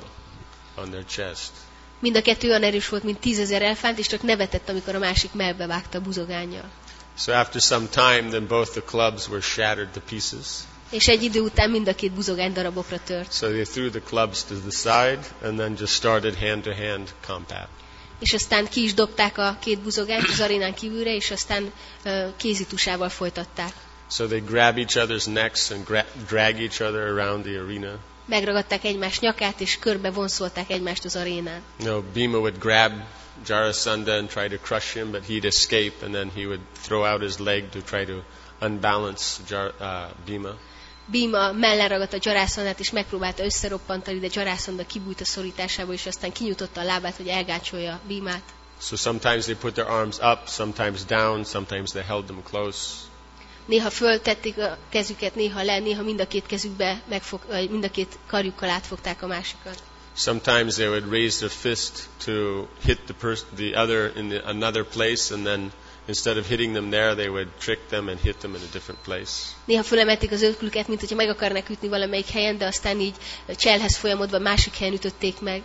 on their chest. Mind a kettő olyan erős volt, mint tízezer elefánt, és csak nevetett, amikor a másik mellbe vágta a buzogánnyal. So after some time, then both the clubs were shattered to pieces. És egy idő után mind a két buzogány darabokra tört. So they threw the clubs to the side and then just started hand-to-hand combat. És aztán ki is dobták a két buzogányt az arénán kívülre, és aztán uh, kézitusával folytatták. So they grab each other's necks and gra- drag each other around the arena. Megragadták egymás nyakát, és körbe vonszolták egymást az arénán. You know, Bhima would grab Jarasandha and try to crush him, but he'd escape, and then he would throw out his leg to try to unbalance Jar, uh, Bhima. Bhima mellenragadta Jarasandhát, és megpróbálta összeroppantani, de Jarasandha kibújt a szorításából, és aztán kinyújtotta a lábát, hogy elgácsolja Bhimát. So sometimes they put their arms up, sometimes down, sometimes they held them close. Néha föltették a kezüket, néha le, néha mind a két kezükbe, megfog, vagy mind a két karjukkal átfogták a másikat. Sometimes they would raise their fist to hit the, pers- the other in the, another place, and then instead of hitting them there, they would trick them and hit them in a different place. Néha fölemelték az öklüket, mint hogyha meg akarnak ütni valamelyik helyen, de aztán így cselhez folyamodva másik helyen ütötték meg.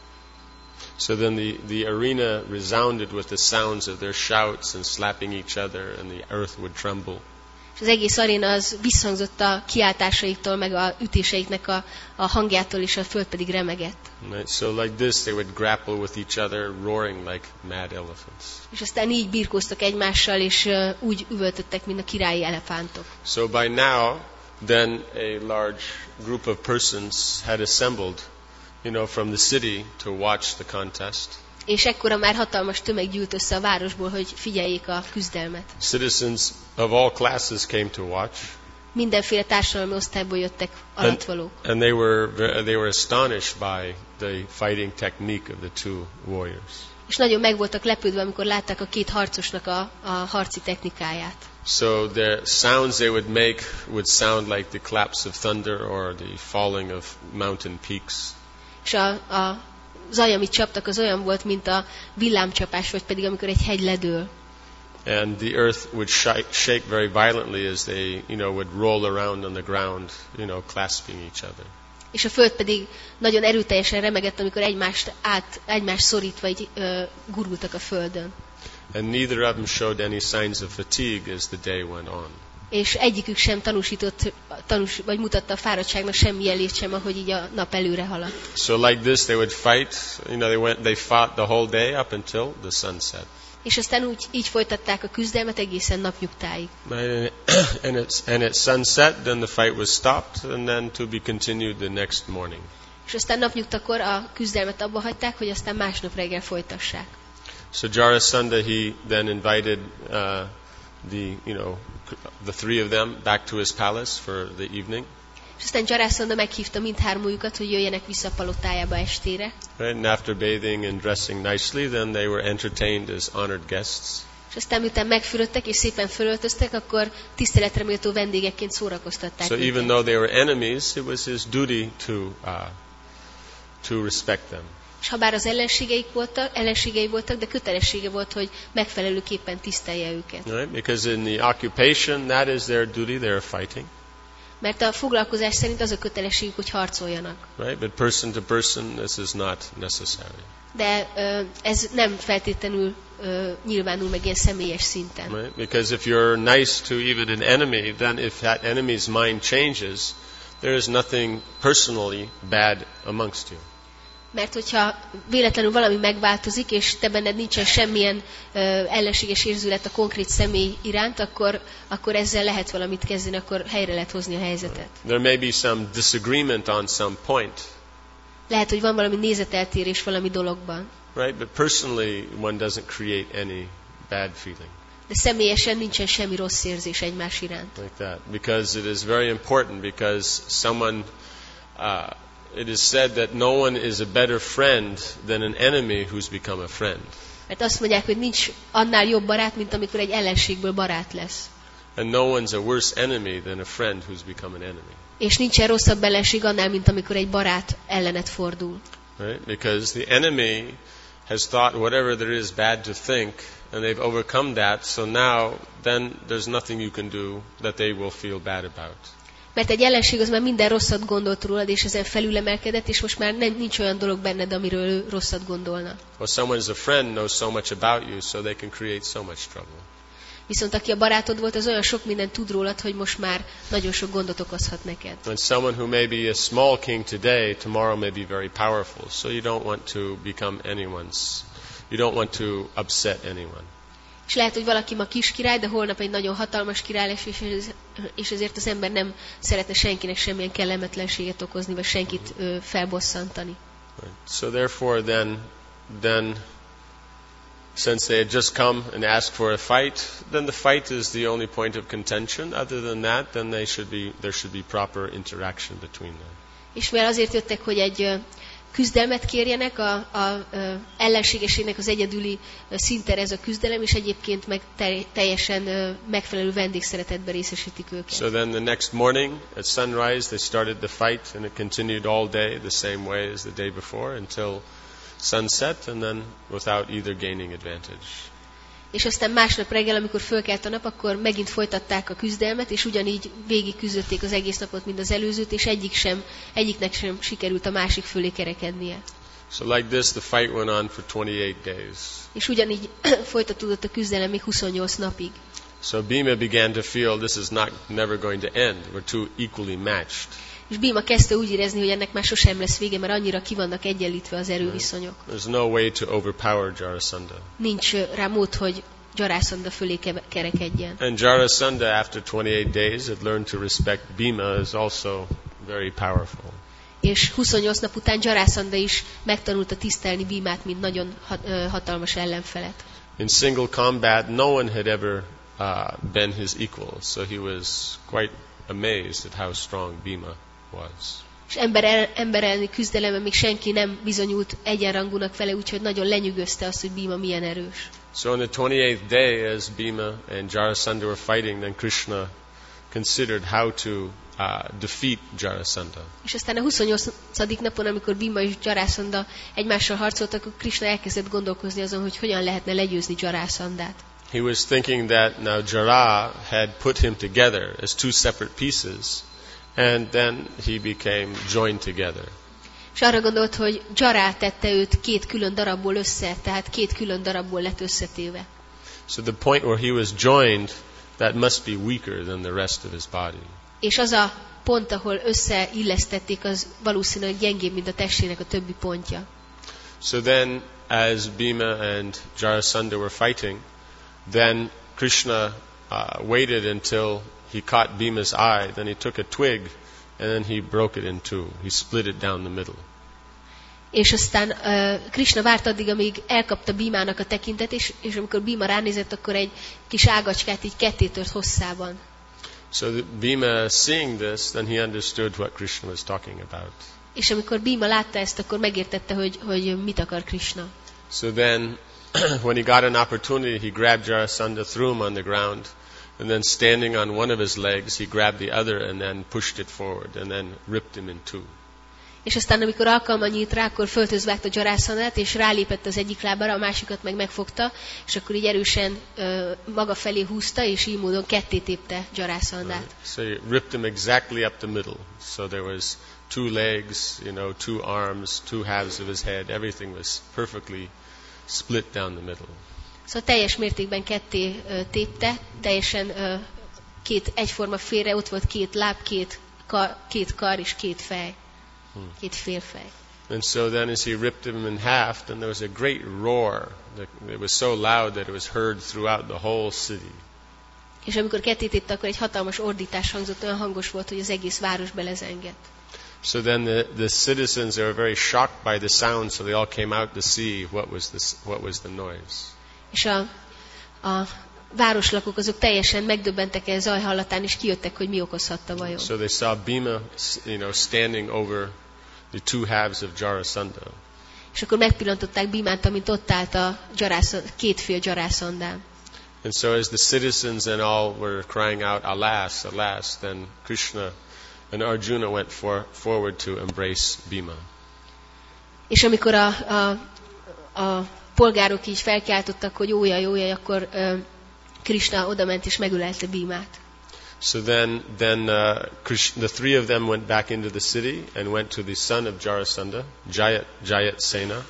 So then the, the arena resounded with the sounds of their shouts and slapping each other, and the earth would tremble. És az egész aréna az visszhangzott a kiáltásaiktól, meg a ütéseiknek a, a hangjától, és a föld pedig remegett. Right? So like this, they would grapple with each other, roaring like mad elephants. És aztán így birkóztak egymással, és uh, úgy üvöltöttek, mint a királyi elefántok. So by now, then a large group of persons had assembled, you know, from the city to watch the contest. És ekkora már hatalmas tömeg gyűlt össze a városból, hogy figyeljék a küzdelmet. Citizens of all classes came to watch. Mindenféle társadalmi osztályból jöttek alatvalók. And, and they were they were astonished by the fighting technique of the two warriors. És nagyon meg voltak lepődve, amikor látták a két harcosnak a, a harci technikáját. So the sounds they would make would sound like the claps of thunder or the falling of mountain peaks. És a, a zaj, amit csaptak, az olyan volt, mint a villámcsapás, vagy pedig amikor egy hegy ledől. And the earth would shake, shake very violently as they, you know, would roll around on the ground, you know, clasping each other. És a föld pedig nagyon erőteljesen remegett, amikor egymást át, egymást szorítva így ö, gurultak a földön. And neither of them showed any signs of fatigue as the day went on. És egyikük sem tanúsított, tanús, vagy mutatta a fáradtságnak semmi jelét sem, ahogy így a nap előre haladt. So like this they would fight, you know, they went, they fought the whole day up until the sun set. És aztán úgy, így folytatták a küzdelmet egészen napnyugtáig. And it's and at sunset, then the fight was stopped, and then to be continued the next morning. És aztán napnyugtakor a küzdelmet abba hagyták, hogy aztán másnap reggel folytassák. So Jarasandha, he then invited uh, the, you know, the three of them back to his palace for the evening. És aztán Jarasandha meghívta mindhármójukat, hogy jöjjenek vissza a palotájába estére. Right? And after bathing and dressing nicely, then they were entertained as honored guests. És aztán miután megfürödtek és szépen fölöltöztek, akkor tiszteletre méltó vendégekként szórakoztatták So őket. even though they were enemies, it was his duty to uh, to respect them. És ha bár az ellenségeik voltak, ellenségei voltak, de kötelessége volt, hogy megfelelőképpen tisztelje őket. Right? Because in the occupation, that is their duty, they are fighting. Mert a foglalkozás szerint az a kötelességük, hogy harcoljanak. Right? But person to person, this is not necessary. De ö, ez nem feltétlenül ö, nyilvánul meg ilyen személyes szinten. Right? Because if you're nice to even an enemy, then if that enemy's mind changes, there is nothing personally bad amongst you. Mert hogyha véletlenül valami megváltozik, és te benned nincsen semmilyen ö, ellenséges érzület a konkrét személy iránt, akkor, akkor ezzel lehet valamit kezdeni, akkor helyre lehet hozni a helyzetet. There may be some disagreement on some point. Lehet, hogy van valami nézeteltérés valami dologban. Right? But personally, one doesn't create any bad feeling. De személyesen nincsen semmi rossz érzés egymás iránt. Like that. Because it is very important, because someone... Uh, It is said that no one is a better friend than an enemy who's become a friend. Mert azt mondják, hogy nincs annál jobb barát, mint amikor egy ellenségből barát lesz. And no one's a worse enemy than a friend who's become an enemy. És nincsen rosszabb ellenség annál, mint amikor egy barát ellenet fordul. Right? Because the enemy has thought whatever there is bad to think, and they've overcome that, so now then there's nothing you can do that they will feel bad about. Mert egy ellenség az már minden rosszat gondolt rólad, és ezen felülemelkedett, és most már nem, nincs olyan dolog benned, amiről ő rosszat gondolna. Or someone is a friend knows so much about you, so they can create so much trouble. Viszont aki a barátod volt, az olyan sok mindent tud rólad, hogy most már nagyon sok gondot okozhat neked. And someone who may be a small king today, tomorrow may be very powerful. So you don't want to become anyone's, you don't want to upset anyone. És lehet, hogy valaki ma kis király, de holnap egy nagyon hatalmas király lesz, és, ez, és ezért az ember nem szeretne senkinek semmilyen kellemetlenséget okozni, vagy senkit ö, felbosszantani. Right. So therefore then, then since they had just come and asked for a fight, then the fight is the only point of contention. Other than that, then they should be, there should be proper interaction between them. És mivel azért jöttek, hogy egy ö, küzdelmet kérjenek, a, a ö, ellenségeségnek az egyedüli ö, szintere ez a küzdelem, és egyébként meg te, teljesen ö, megfelelő vendégszeretetben részesítik őket. So then the next morning at sunrise they started the fight, and it continued all day the same way as the day before until sunset, and then without either gaining advantage. És aztán másnap reggel, amikor fölkelt a nap, akkor megint folytatták a küzdelmet, és ugyanígy végig küzdötték az egész napot, mint az előzőt, és egyik sem, egyiknek sem sikerült a másik fölé kerekednie. So like this, the fight went on for twenty-eight days. És ugyanígy folytatódott a küzdelem még huszonnyolc napig. So Bhima began to feel this is not never going to end. We're too equally matched. És Bhima kezdte úgy érezni, hogy ennek már sosem lesz vége, mert annyira ki vannak egyenlítve az erőviszonyok. There's no way to overpower Jarasandha. Nincs rá mód, hogy Jarasandha fölé kerekedjen. And Jarasandha, after twenty-eight days, had learned to respect Bhima as also very powerful. És huszonnyolc nap után Jarasandha is megtanulta tisztelni Bhimát, mint nagyon hatalmas ellenfelet. In single combat, no one had ever uh, been his equal, so he was quite amazed at how strong Bhima was. És ember, el, ember elleni küzdelemben még senki nem bizonyult egyenrangúnak vele, úgyhogy nagyon lenyűgözte azt, hogy Bhima milyen erős. So on the twenty-eighth day, as Bhima and Jarasandha were fighting, then Krishna considered how to uh, defeat Jarasandha. És aztán a huszonnyolcadik napon, amikor Bhima és Jarasandha egymással harcoltak, akkor Krishna elkezdett gondolkozni azon, hogy hogyan lehetne legyőzni Jarasandhát. He was thinking that now Jara had put him together as two separate pieces, and then he became joined together. És arra gondolt, hogy Jara tette őt két külön darabból össze, tehát két külön darabból lett összetéve. So the point where he was joined, that must be weaker than the rest of his body. És az a pont, ahol összeillesztették, az valószínűleg gyengébb, mint a testének a többi pontja. So then, as Bhima and Jarasandha were fighting, then Krishna uh, waited until he caught Bhima's eye, then he took a twig, and then he broke it in two. He split it down the middle. És aztán uh, Krishna várt addig, amíg elkapta Bhimának a tekintet, és, és amikor Bhima ránézett, akkor egy kis ágacskát így ketté tört hosszában. So the Bhima, seeing this, then he understood what Krishna was talking about. És amikor Bhima látta ezt, akkor megértette, hogy, hogy mit akar Krishna. So then, when he got an opportunity, he grabbed Jarasandha, threw him on the ground, and then standing on one of his legs, he grabbed the other and then pushed it forward, and then ripped him in two. És aztán, amikor alkalma nyílt rá, akkor föltözvágta Jarasandhát, és rálépett az egyik lábára, a másikat meg megfogta, és akkor így erősen uh, maga felé húzta, és így módon ketté tépte Jarasandhát. Right. So he ripped him exactly up the middle. So there was two legs, you know, two arms, two halves of his head. Everything was perfectly split down the middle. Szóval teljes mértékben ketté uh, tépte, teljesen uh, két egyforma félre, ott volt két láb, két kar, két kar és két fej. Két félfej. And so then as he ripped him in half, then there was a great roar. It was so loud that it was heard throughout the whole city. És amikor ketté tépte, akkor egy hatalmas ordítás hangzott, olyan hangos volt, hogy az egész város belezengett. So then the, the citizens, they were very shocked by the sound, so they all came out to see what was this, what was the noise. És a, a városlakók azok teljesen megdöbbentek el zaj hallatán, és kijöttek, hogy mi okozhatta vajon. So they saw Bhima, you know, standing over the two halves of Jarasandha. És akkor megpillantották Bhimát, amint ott állt a két fél Jarasandhán. And so as the citizens and all were crying out, alas, alas, then Krishna and Arjuna went for, forward to embrace Bhima. És amikor a, a, a polgárok így felkiáltottak, hogy ójaj, ójaj, akkor uh, Krishna odament és megölelte Bhimát. So then, then uh, Krishna, the three of them went back into the city and went to the son of Jarasandha, Jayat, Jayat Sena.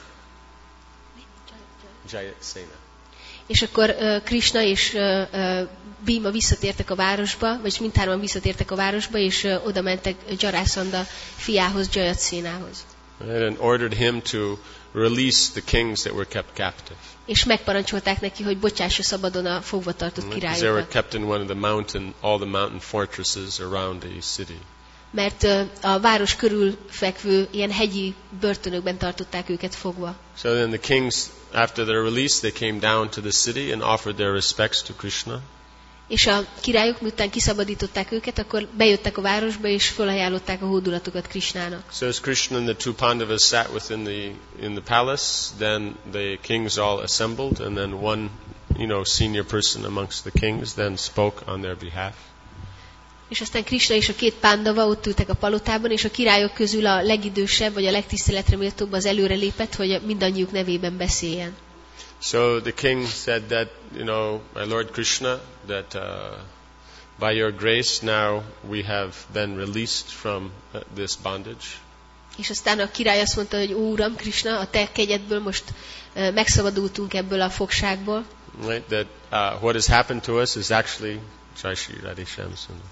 Jayat Sena. És akkor uh, Krishna és uh, uh, Bhima visszatértek a városba, vagy mindhárman visszatértek a városba, és uh, oda mentek Jarasandha fiához, Jayat Senához. And ordered him to release the kings that were kept captive. És megparancsolták neki, hogy bocsássa szabadon a fogvatartott Because they were királyokat. kept in one of the mountain, all the mountain fortresses around the city. mert a város körül fekvő ilyen hegyi börtönökben tartották őket fogva. So then the kings, after their release, they came down to the city and offered their respects to Krishna. És a királyok, miután kiszabadították őket, akkor bejöttek a városba, és felajánlották a hódulatukat Krishnának. So as Krishna and the two Pandavas sat within the in the palace, then the kings all assembled, and then one, you know, senior person amongst the kings then spoke on their behalf. És aztán Krishna és a két pándava ott ültek a palotában, és a királyok közül a legidősebb, vagy a legtiszteletre méltóbb az előre lépett, hogy mindannyiuk nevében beszéljen. So the king said that, you know, my Lord Krishna, that uh, by your grace now we have been released from uh, this bondage. És aztán a király azt mondta, hogy ó, Uram, Krishna, a te kegyedből most uh, megszabadultunk ebből a fogságból. Right? That uh, what has happened to us is actually Jai Shri Radhe Shyam Sundar.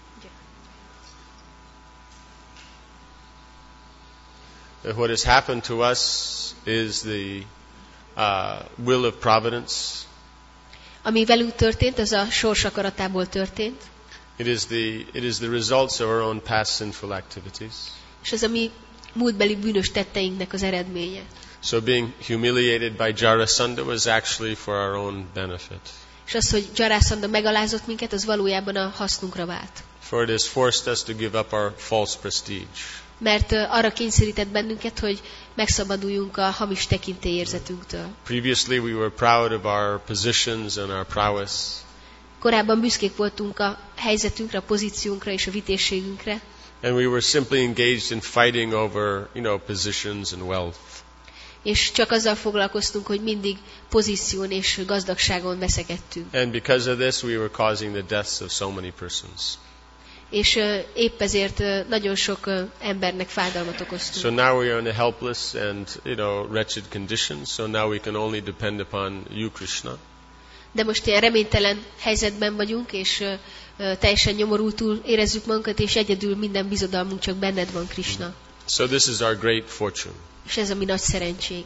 That what has happened to us is the uh, will of providence. Ami velünk történt, az a sors akaratából történt. It is the it is the results of our own past sinful activities. És ez a mi múltbeli bűnös tetteinknek az eredménye. So being humiliated by Jarasandha was actually for our own benefit. És az, hogy Jarasandha megalázott minket, az valójában a hasznunkra vált. For it has forced us to give up our false prestige. Mert arra kényszerített bennünket, hogy megszabaduljunk a hamis tekintélyérzetünktől. Previously we were proud of our positions and our prowess. Korábban büszkék voltunk a helyzetünkre, a pozíciónkra és a vitézségünkre. And we were simply engaged in fighting over, you know, positions and wealth. És csak azzal foglalkoztunk, hogy mindig pozíción és gazdagságon veszekedtünk. And because of this we were causing the deaths of so many persons. És uh, épp ezért uh, nagyon sok uh, embernek fájdalmat okoztunk. So now we are in a helpless and, you know, wretched condition. So now we can only depend upon you, Krishna. De most ilyen reménytelen helyzetben vagyunk, és uh, uh, teljesen nyomorultul érezzük magunkat, és egyedül minden bizodalmunk csak benned van, Krishna. So this is our great fortune. És ez a mi nagy szerencsénk.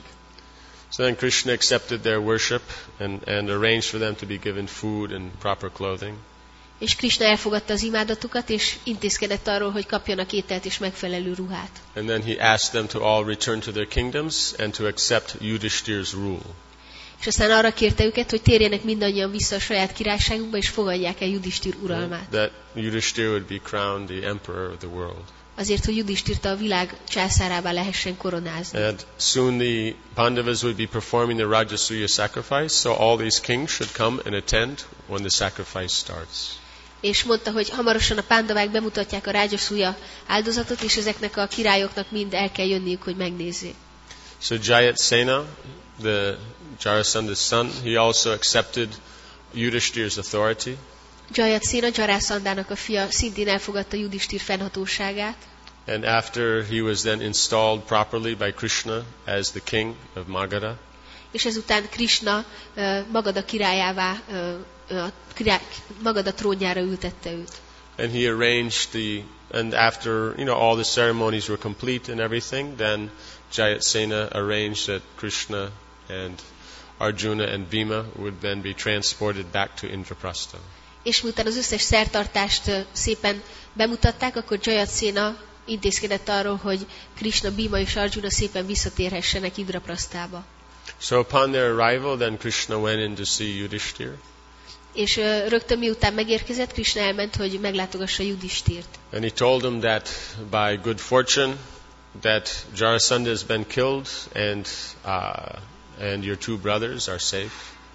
So then Krishna accepted their worship and, and arranged for them to be given food and proper clothing. És Krishna elfogadta az imádatukat, és intézkedett arról, hogy kapjanak ételt és megfelelő ruhát. And then he asked them to all return to their kingdoms and to accept Yudhishthir's rule. És aztán arra kérte őket, hogy térjenek mindannyian vissza a saját királyságunkba, és fogadják el Yudhishthir uralmát. That Yudhishthir would be crowned the emperor of the world. Azért, hogy Yudhishthirt a világ császárává lehessen koronázni. And soon the Pandavas would be performing the Rajasuya sacrifice, so all these kings should come and attend when the sacrifice starts. És mondta, hogy hamarosan a pándavák bemutatják a Rajasuya áldozatot, és ezeknek a királyoknak mind el kell jönniük, hogy megnézzék. So Jayatsena, the Jarasandha's son, he also accepted Yudhishthir's authority. Jayatsena, Jarasandhának a fia, szintén elfogadta Yudhishthir fennhatóságát. And after he was then installed properly by Krishna as the king of Magadha. És ezután Krishna uh, Magadha királyává, uh, a király, Magadha trónjára ültette őt. And he arranged the, and after, you know, all the ceremonies were complete and everything, then Jayatsena arranged that Krishna and Arjuna and Bhima would then be transported back to Indraprastha. És miután az összes szertartást uh, szépen bemutatták, akkor Jayatsena intézkedett arról, hogy Krishna, Bhima és Arjuna szépen visszatérhessenek Indraprasztába. So upon their arrival, then Krishna went in to see Yudhishthir. És uh, rögtön miután megérkezett, Krishna elment, hogy meglátogassa Yudhishthírt. And he told him that by good fortune, that Jarasandha has been killed and uh, and your two brothers are safe.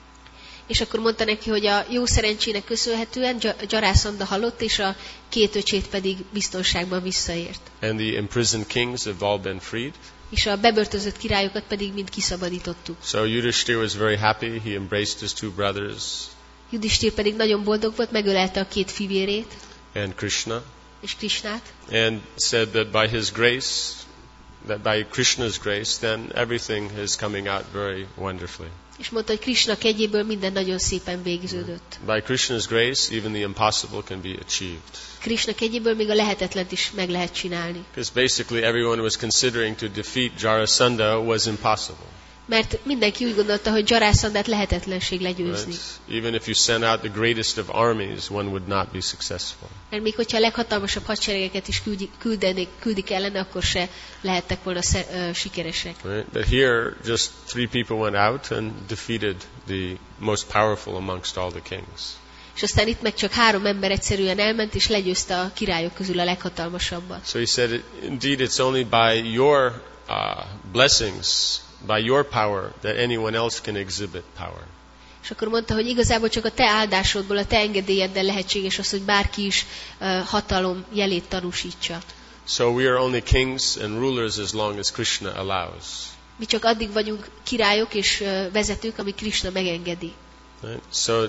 És akkor mondta neki, hogy a jó szerencsének köszönhetően Jarasandha halott, és a két öcsét pedig biztonságban visszaért. And the imprisoned kings have all been freed. És a bebörtözött királyokat pedig mind kiszabadítottuk. So Yudhishthir was very happy. He embraced his two brothers. Yudhishthir pedig nagyon boldog volt, megölelte a két fivérét. And Krishna. És Krishnát. And said that by his grace, that by Krishna's grace, then everything is coming out very wonderfully. És mondta, hogy Krishna kegyéből minden nagyon szépen végződött. By Krishna's grace, even the impossible can be achieved. Krishna kegyéből még a lehetetlent is meg lehet csinálni. Because basically everyone was considering to defeat Jarasandha was impossible. Mert mindenki úgy gondolta, hogy Jarasandát lehetetlenség legyőzni. Right? Even if you sent out the greatest of armies, one would not be successful. Mert még hogyha a leghatalmasabb hadseregeket is küldi, küldenék, küldik ellene, akkor se lehettek volna sze, uh, sikeresek. Right? But here, just three people went out and defeated the most powerful amongst all the kings. És aztán itt meg csak három ember egyszerűen elment, és legyőzte a királyok közül a leghatalmasabbat. So he said, indeed, it's only by your uh, blessings, by your power, that anyone else can exhibit power. És akkor mondta, hogy igazából csak a te áldásodból, a te engedélyeddel lehetséges az, hogy bárki is uh, hatalom jelét tanúsítsa. So we are only kings and rulers as long as Krishna allows. Mi csak addig vagyunk királyok és uh, vezetők, amíg Krishna megengedi. Right? So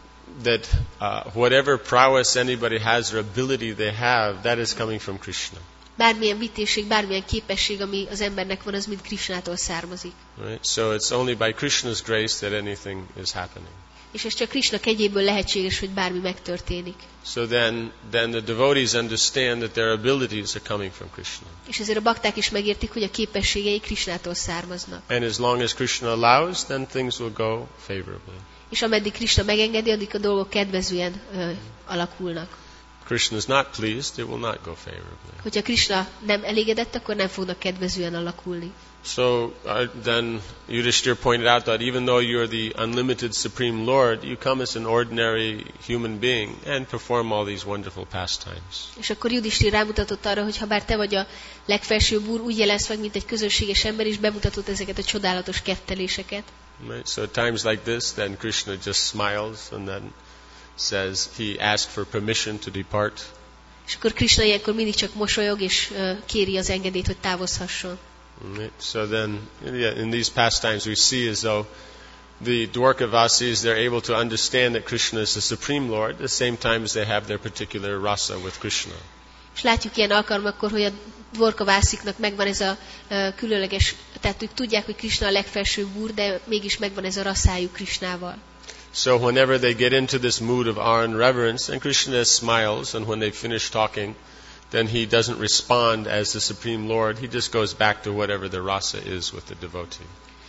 that uh, whatever prowess anybody has or ability they have, that is coming from Krishna. Bármilyen vitézség, bármilyen képesség, ami az embernek van, az mind Krishnától származik. Right? So it's only by Krishna's grace that anything is happening. És ez csak Krishna kegyéből lehetséges, hogy bármi megtörténik. So then, then the devotees understand that their abilities are coming from Krishna. És ezért a bakták is megértik, hogy a képességei Krishnától származnak. And as long as Krishna allows, then things will go favorably. És ameddig Krishna megengedi, addig a dolgok kedvezően ö, alakulnak. Krishna is not pleased, it will not go favorably. Hogyha Krishna nem elégedett, akkor nem fognak kedvezően alakulni. So uh, then Yudhishthira pointed out that even though you're the unlimited supreme Lord, you come as an ordinary human being and perform all these wonderful pastimes. És akkor Yudhishthira rámutatott arra, hogy ha bár te vagy a legfelsőbb úr, úgy jelensz meg, mint egy közönséges ember, és bemutatod ezeket a csodálatos ketteléseket. Right? So at times like this, then Krishna just smiles and then says he asked for permission to depart. És akkor Krishna ilyenkor mindig csak mosolyog, és uh, kéri az engedélyt, hogy távozhasson. Right? So then, yeah, in these pastimes we see as though the Dwarkavasis, they're able to understand that Krishna is the Supreme Lord, at the same time as they have their particular rasa with Krishna. És látjuk ilyen alkalmakkor, hogy a dvorkavásziknak megvan ez a uh, különleges, tehát ők tudják, hogy Krishna a legfelsőbb úr, de mégis megvan ez a raszájuk Krishnával. So whenever they get into this mood of awe and reverence, and Krishna smiles, and when they finish talking, then he doesn't respond as the Supreme Lord. He just goes back to whatever the rasa is with the devotee.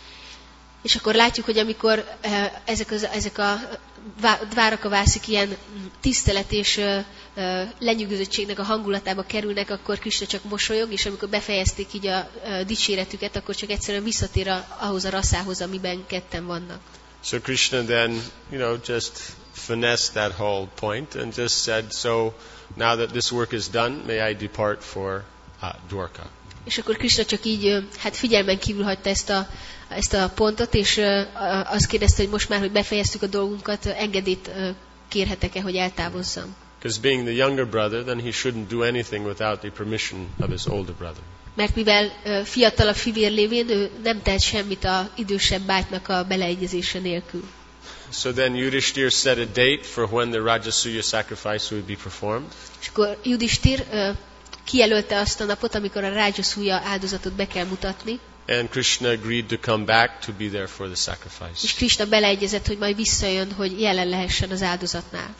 És akkor látjuk, hogy amikor uh, ezek, az, ezek a dvárakavászik ilyen tisztelet és uh, uh, lenyűgözöttségnek a hangulatába kerülnek, akkor Krishna csak mosolyog, és amikor befejezték így a uh, dicséretüket, akkor csak egyszerűen visszatér a, ahhoz a raszához, amiben ketten vannak. So Krishna then, you know, just finessed that whole point and just said, so now that this work is done, may I depart for uh, Dwarka. És akkor Krishna csak így, hát figyelmen kívül hagyta ezt a, ezt a pontot, és uh, azt kérdezte, hogy most már, hogy befejeztük a dolgunkat, engedélyt uh, kérhetek-e, hogy eltávozzam. Because being the younger brother, then he shouldn't do anything without the permission of his older brother. Mert mivel uh, fiatalabb fivér lévén, ő nem tehet semmit az idősebb bátynak a beleegyezése nélkül. So then Yudhishthira set a date for when the Rajasuya sacrifice would be performed. És akkor Yudhishthira uh, kijelölte azt a napot, amikor a Rajasuya áldozatot be kell mutatni. And Krishna agreed to come back to be there for the sacrifice. És Krishna beleegyezett, hogy majd visszajön, hogy jelen lehessen az áldozatnál.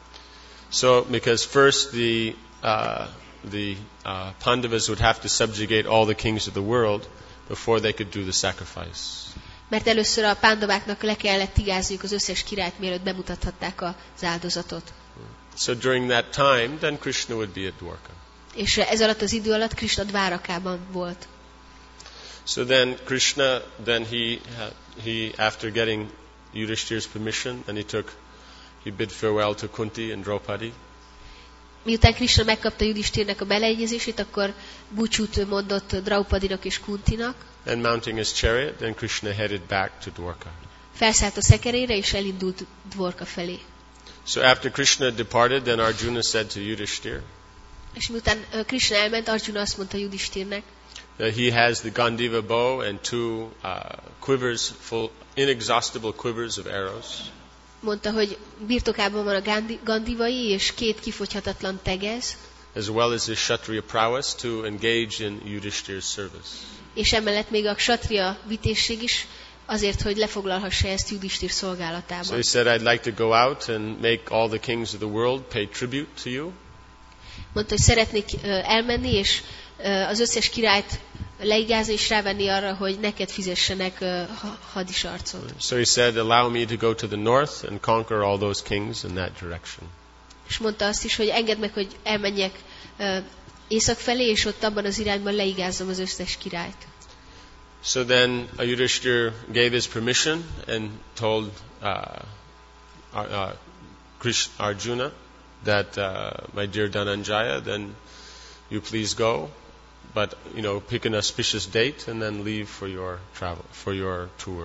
So, because first the uh, the uh, Pandavas would have to subjugate all the kings of the world before they could do the sacrifice. Mert először a pándováknak le kellett igázniuk az összes királyt, mielőtt bemutathatták az áldozatot. So during that time, then Krishna would be at Dwarka. És ez alatt az idő alatt Krishna Dvárakában volt. So then Krishna, then he, he after getting Yudhishthira's permission, then he took, he bid farewell to Kunti and Draupadi. Miután Krishna megkapta Yudhishthirnek a beleegyezését, akkor búcsút mondott Draupadinak és Kuntinak. And mounting his chariot, then Krishna headed back to Dwarka. Felszállt a szekerére, és elindult Dvorka felé. So after Krishna departed, then Arjuna said to Yudhishthira, és miután Krishna elment, Arjuna azt mondta Yudhishthirnek, that he has the Gandiva bow and two uh, quivers, full, inexhaustible quivers of arrows. Mondta, hogy birtokában van a Gandhi, Gandivai és két kifogyhatatlan tegez, as well as his Kshatriya prowess to engage in Yudhishthira's service. És emellett még a Kshatriya vitézség is, azért, hogy lefoglalhassa ezt Yudhishthir szolgálatában. So he said, I'd like to go out and make all the kings of the world pay tribute to you. Mondta, hogy szeretnék uh, elmenni, és uh, az összes királyt leigázni és rávenni arra, hogy neked fizessenek uh, hadisarcot. So he said, allow me to go to the north and conquer all those kings in that direction. És mondta azt is, hogy engedd meg, hogy elmenjek uh, észak felé, és ott abban az irányban leigázzam az összes királyt. So then Yudhishthira gave his permission and told uh, uh, Krishna, Arjuna that uh, my dear Dhananjaya, then you please go, but you know, pick an auspicious date and then leave for your travel, for your tour.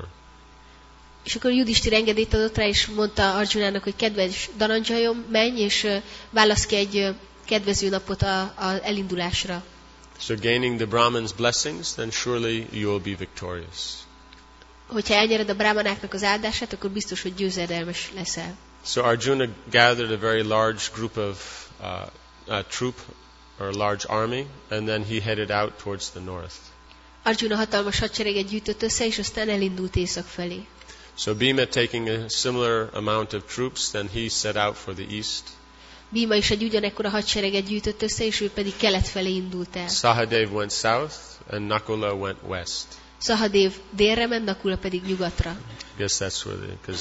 És akkor Yudhishthira engedélyt adott rá, és mondta Arjunának, hogy kedves Dhananjayom, menj, és uh, válasz ki egy uh, kedvező napot a, a elindulásra. So gaining the Brahman's blessings, then surely you will be victorious. Hogyha elnyered a brahmanáknak az áldását, akkor biztos, hogy győzedelmes leszel. So Arjuna gathered a very large group of uh, a troop or a large army, and then he headed out towards the north. Arjuna hatalmas hadsereget gyűjtött össze, és aztán elindult észak felé. So Bhima, taking a similar amount of troops, then he set out for the east. Bhima is egy ugyanekkora hadsereget gyűjtött össze, és ő pedig kelet felé indult el. Sahadev went south, and Nakula went west. Sahadev délre ment, Nakula pedig nyugatra. I guess that's where they, because,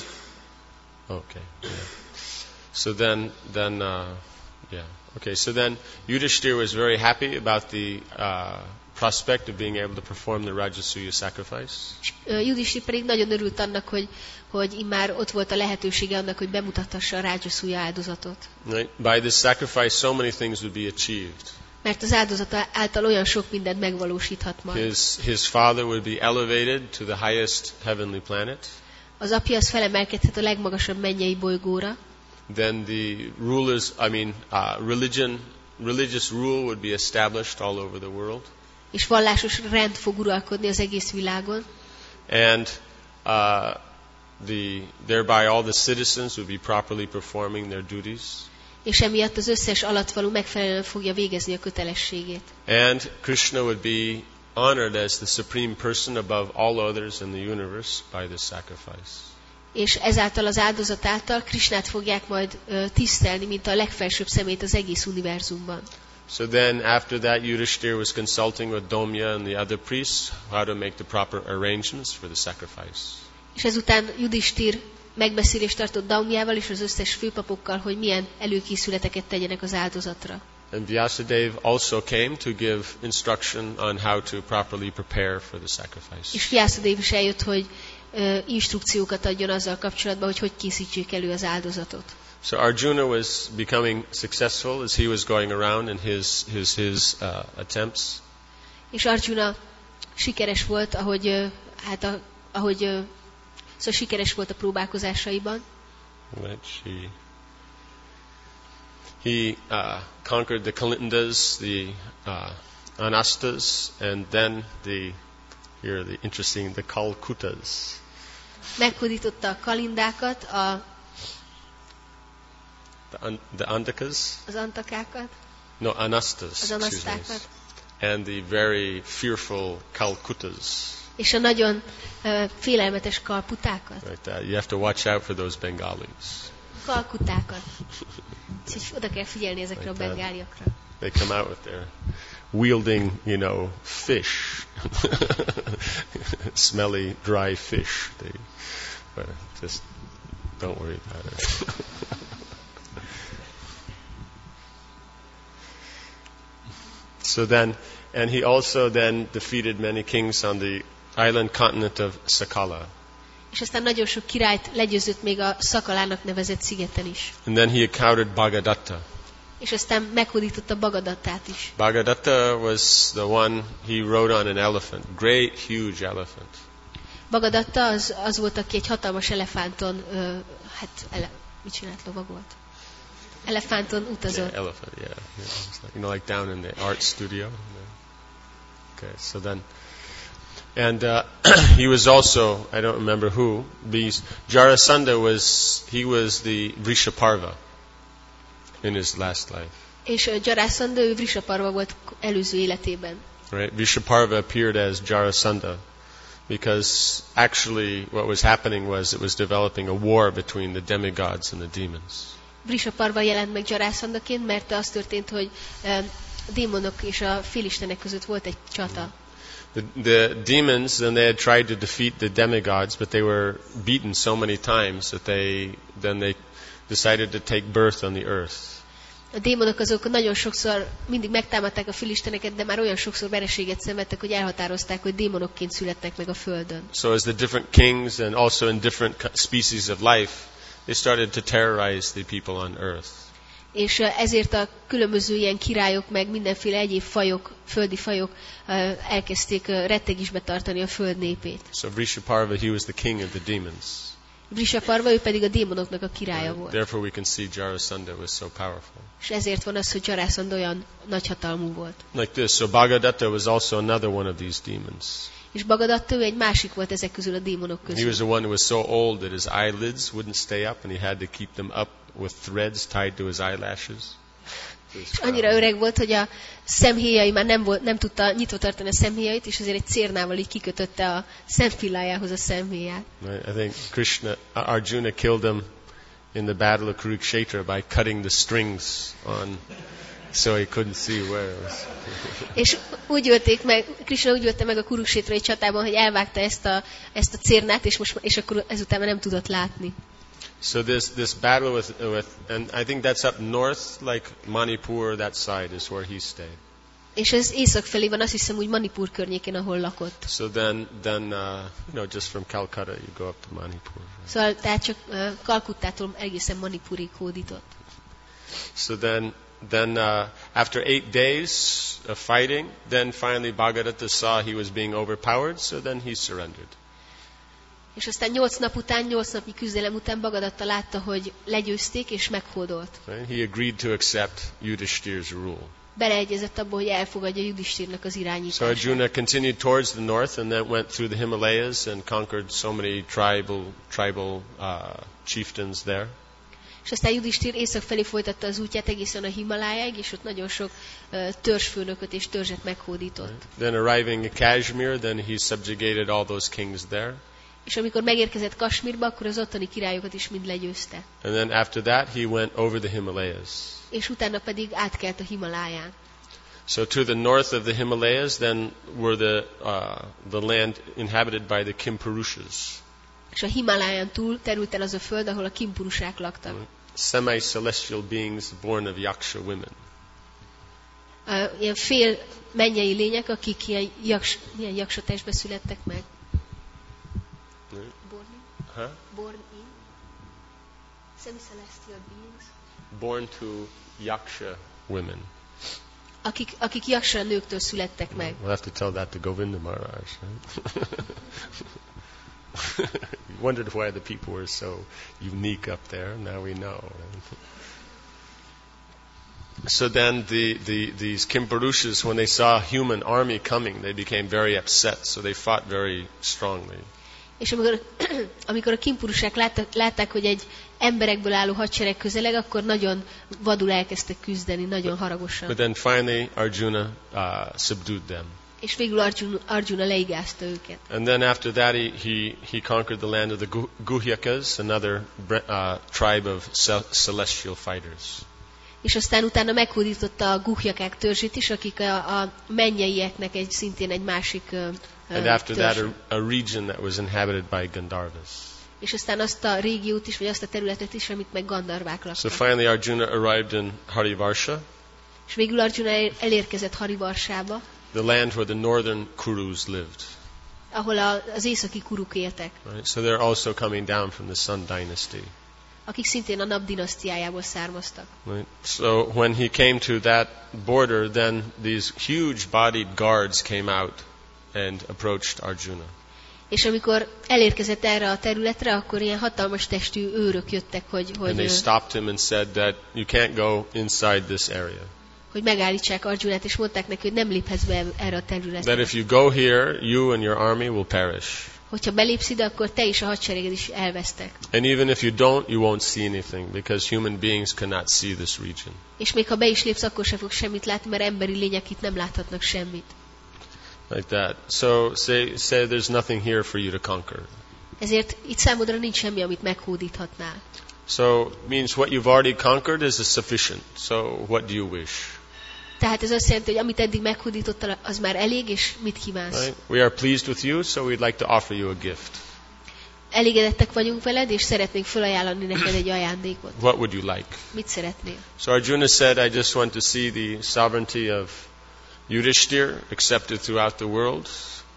okay, yeah. So then, then, uh, yeah, okay. So then, Yudhishthira was very happy about the uh, prospect of being able to perform the Rajasuya sacrifice. Yudhishthira pedig nagyon örült annak, hogy hogy immár ott volt a lehetősége annak, hogy bemutathassa a Rajasuya áldozatot. Right? By this sacrifice, so many things would be achieved. Mert az áldozat által olyan sok mindent megvalósíthat majd. His his father would be elevated to the highest heavenly planet. Az apja az felemelkedhet a legmagasabb mennyei bolygóra. Then the rulers, I mean, uh, religion, religious rule would be established all over the world. És vallásos rend fog uralkodni az egész világon. And uh, the thereby all the citizens would be properly performing their duties. És emiatt az összes alattvaló megfelelően fogja végezni a kötelességét. And Krishna would be honored as the supreme person above all others in the universe by this sacrifice. És ezáltal az áldozat által Krishnát fogják majd uh, tisztelni, mint a legfelsőbb szemét az egész univerzumban. So then after that Yudhishthira was consulting with Domya and the other priests how to make the proper arrangements for the sacrifice. És ezután Yudhishthira megbeszélést tartott Daumyával és az összes főpapokkal, hogy milyen előkészületeket tegyenek az áldozatra. And Vyasadeva also came to give instruction on how to properly prepare for the sacrifice. És Vyasadeva is eljött, hogy uh, instrukciókat adjon azzal kapcsolatban, hogy hogy készítsék elő az áldozatot. So Arjuna was becoming successful as he was going around in his his his uh, attempts. És Arjuna sikeres volt, ahogy uh, hát a, ahogy uh, szóval sikeres volt a próbálkozásaiban. Which he he uh, conquered the Kalindas, the uh, Anastas, and then the here the interesting the Kalkutas. Meghódította a kalindákat, a The, un, the Antakas? Az antakákat. No, Anastas. Az anasztákat. And the very fearful Kalkutas. És a nagyon uh, félelmetes kalputákat. Right, uh, you have to watch out for those Bengalis. Kalkutákat. Úgyhogy oda kell figyelni ezekre Like a bengáliakra. They come out with their wielding, you know, fish. Smelly, dry fish. They, but just don't worry about it. So then, and he also then defeated many kings on the island continent of Sakala. És aztán nagyon sok királyt legyőzött még a Szakalának nevezett szigeten is. And then he encountered Bhagadatta. És aztán meghódította Bagadattát is. Bhagadatta was the one he rode on an elephant, great, huge elephant. Bagadatta az, az volt, aki egy hatalmas elefánton, ö, hát ele, mit csinált, lovagolt? Elefánton utazott. Yeah, elephant, yeah. yeah. It's like, you know, like down in the art studio. Okay, so then, and uh, he was also, I don't remember who, but Jarasandha was, he was the Vrishaparva in his last life. És uh, Jarasandha, ő Vrishaparva volt előző életében. Right, Vrishaparva appeared as Jarasandha because actually what was happening was it was developing a war between the demigods and the demons. Vrishaparva jelent meg Jarasandhaként, mert az történt, hogy uh, a démonok és a félistenek között volt egy csata. The, the demons, then they had tried to defeat the demigods, but they were beaten so many times that they then they decided to take birth on the earth. A démonok azok nagyon sokszor mindig megtámadták a filisteneket, de már olyan sokszor vereséget szenvedtek, hogy elhatározták, hogy démonokként születtek meg a földön. So as the different kings and also in different species of life, they started to terrorize the people on earth. És ezért a különböző ilyen királyok, meg mindenféle egyéb fajok, földi fajok elkezdték rettegésbe tartani a föld népét. So Vrishaparva, he was the king of the demons. Vrishaparva, ő pedig a démonoknak a királya volt. Therefore we can see Jarasandha was so powerful. És ezért van az, hogy Jarasandha olyan nagyhatalmú volt. Like this, so Bhagadatta was also another one of these demons. És Bhagadatta, ő egy másik volt ezek közül a démonok közül. He was the one who was so old that his eyelids wouldn't stay up and he had to keep them up with threads tied to his eyelashes. És annyira öreg volt, hogy a szemhéjai már nem, volt, nem tudta nyitva tartani a szemhéjait, és azért egy cérnával így kikötötte a szempillájához a szemhéját. I think Krishna, Arjuna killed him in the battle of Kurukshetra by cutting the strings on, so he couldn't see where it was. És úgy ölték meg, Krishna úgy ölte meg a Kuruksétrai csatában, hogy elvágta ezt a, ezt a cérnát, és, most, és akkor ezután nem tudott látni. So this this battle with with and I think that's up north, like Manipur, that side is where he stayed. És ez észak felé van, azt hiszem, úgy Manipur környékén, ahol lakott. So then then uh, you know, just from Calcutta you go up to Manipur. Right? Szóval tehát csak uh, Kalkuttától egészen Manipurig hódított. So then then uh, after eight days of fighting, then finally Bhagadatta saw he was being overpowered, so then he surrendered. És aztán nyolc nap után, nyolc napnyi küzdelem után Bhagadatta látta, hogy legyőzték, és meghódolt. Right? He agreed to accept Yudhishthir's rule. Beleegyezett abba, hogy elfogadja Yudhishthirnak az So irányítását. Arjuna continued towards the north and then went through the Himalayas and conquered so many tribal tribal uh, chieftains there. És aztán Yudhishthir észak felé folytatta az útját egészen a Himalájáig, és ott nagyon sok uh, törzsfőnököt és törzset meghódított. Right? Then arriving in Kashmir, then he subjugated all those kings there. És amikor megérkezett Kasmirba, akkor az ottani királyokat is mind legyőzte. And then after that he went over the Himalayas. És utána pedig átkelt a Himaláján. So to the north of the Himalayas then were the uh, the land inhabited by the Kimpurushas. És a Himaláján túl terült el az a föld, ahol a Kimpurusák laktak. Right? Semi-celestial beings born of Yaksha women. Uh, ilyen fél mennyei lények, akik ilyen, jaks, ilyen jaksa testbe születtek meg. Right? Born in? Huh? Born in? Semi-celestial beings. Born to Yaksha women. Akik, akik jaksa nőktől születtek meg. We'll have to tell that to Govinda Maharaj. Right? We wondered why the people were so unique up there. Now we know. So then the, the, these Kimpurushas, when they saw a human army coming, they became very upset. So they fought very strongly. És amikor, amikor a Kimpurusák láttak, látták, hogy egy emberekből álló hadsereg közeleg, akkor nagyon vadul elkezdtek küzdeni, nagyon haragosan. But then finally Arjuna uh, subdued them. És végül Arjuna, Arjuna leigázta őket. And then after that he, he, he conquered the land of the Gu- Guhyakas, another uh, tribe of ce- celestial fighters. És aztán utána meghódította a Guhjakák törzsét is, akik a, a mennyeieknek egy, szintén egy másik uh, And after that törzs. a, a region that was inhabited by Gandharvas. És aztán azt a régiót is, vagy azt a területet is, amit meg Gandharvák So laktak. finally Arjuna arrived in Harivarsha, És végül Arjuna elérkezett Harivarsába, the land where the northern Kurus lived. ahol a, az északi kuruk éltek, Right? So they're also coming down from the Sun dynasty. akik szintén a nap dinasztiájából származtak. Right? So when he came to that border, then these huge bodied guards came out and approached Arjuna. És amikor elérkezett erre a területre, akkor ilyen hatalmas testű őrök jöttek, hogy, And hogy, they stopped him and said that you can't go inside this area. hogy megállítsák Arjunát, és mondták neki, hogy nem léphetsz be erre a That területre. if you go here, you and your army will perish. Hogyha belépsz ide, akkor te és a hadsereged is elvesztek. And even if you don't, you won't see anything because human beings cannot see this region. És még ha be is lépsz, akkor sem fogsz semmit látni, mert emberi lények itt nem láthatnak semmit. Like that. So say say there's nothing here for you to conquer. Ezért itt számodra nincs semmi, amit meghódíthatnál. So means what you've already conquered is sufficient. So what do you wish? Tehát ez azt jelenti, hogy amit eddig meghódítottál, az már elég, és mit kívánsz? Right? We are pleased with you, so we'd like to offer you a gift. Elégedettek vagyunk veled, és szeretnénk felajánlani neked egy ajándékot. What would you like? Mit szeretnél? So Arjuna said, I just want to see the sovereignty of Yudhishthir accepted throughout the world.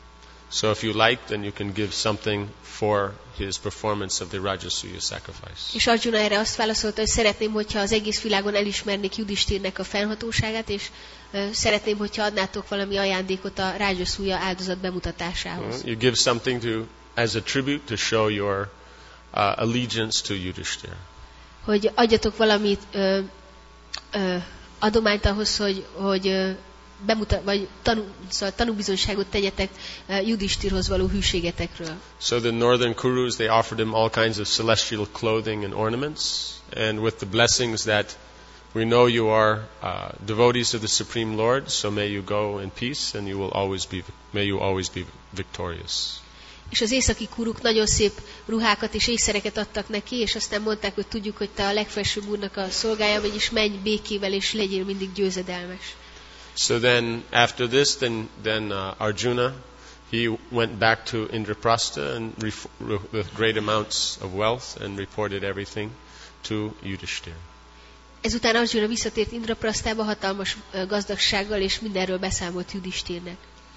So if you like, then you can give something for his performance of the Rajasuya sacrifice. És Arjuna erre azt válaszolta, hogy szeretném, hogyha az egész világon elismernék Yudhishthirnek a fennhatóságát, és uh, szeretném, hogyha adnátok valami ajándékot a Rajasuya áldozat bemutatásához. Uh, you give something to as a tribute to show your uh, allegiance to Yudhishthir. Hogy adjatok valamit uh, uh, adományt ahhoz, hogy, hogy uh, bemutat, vagy tanú, szóval tanúbizonyságot tegyetek uh, Yudhishthirhoz való hűségetekről. So the northern Kurus, they offered him all kinds of celestial clothing and ornaments, and with the blessings that we know you are uh, devotees of the Supreme Lord, so may you go in peace, and you will always be, may you always be victorious. És az északi kuruk nagyon szép ruhákat és ékszereket adtak neki, és aztán mondták, hogy tudjuk, hogy te a legfelsőbb úrnak a szolgája vagy, és menj békével, és legyél mindig győzedelmes. So then, after this, then then uh, Arjuna, he went back to Indraprastha and ref- with great amounts of wealth and reported everything to Yudhishthir. Ezután Arjuna visszatért Indraprasztába hatalmas uh, gazdagsággal, és mindenről beszámolt Yudhishthirnek.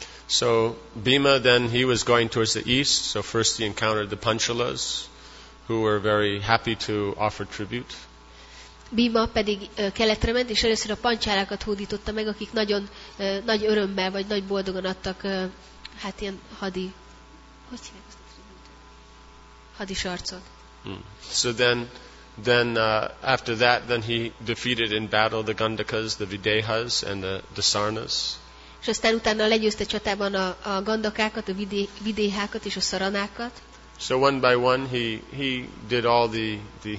So Bhima, then he was going towards the east. So first he encountered the Panchalas, who were very happy to offer tribute. Bhima pedig uh, keletre ment, és először a pancsálákat hódította meg, akik nagyon uh, nagy örömmel, vagy nagy boldogan adtak, uh, hát ilyen hadi, hogy hívják ezt a tribútot? Hadisarcot. Hmm. So then, then uh, after that, then he defeated in battle the Gandakas, the Videhas, and the, the Sarnas. És aztán utána legyőzte csatában a, a gandakákat, a vidé, vidéhákat és a szaranákat. So one by one, he he did all the the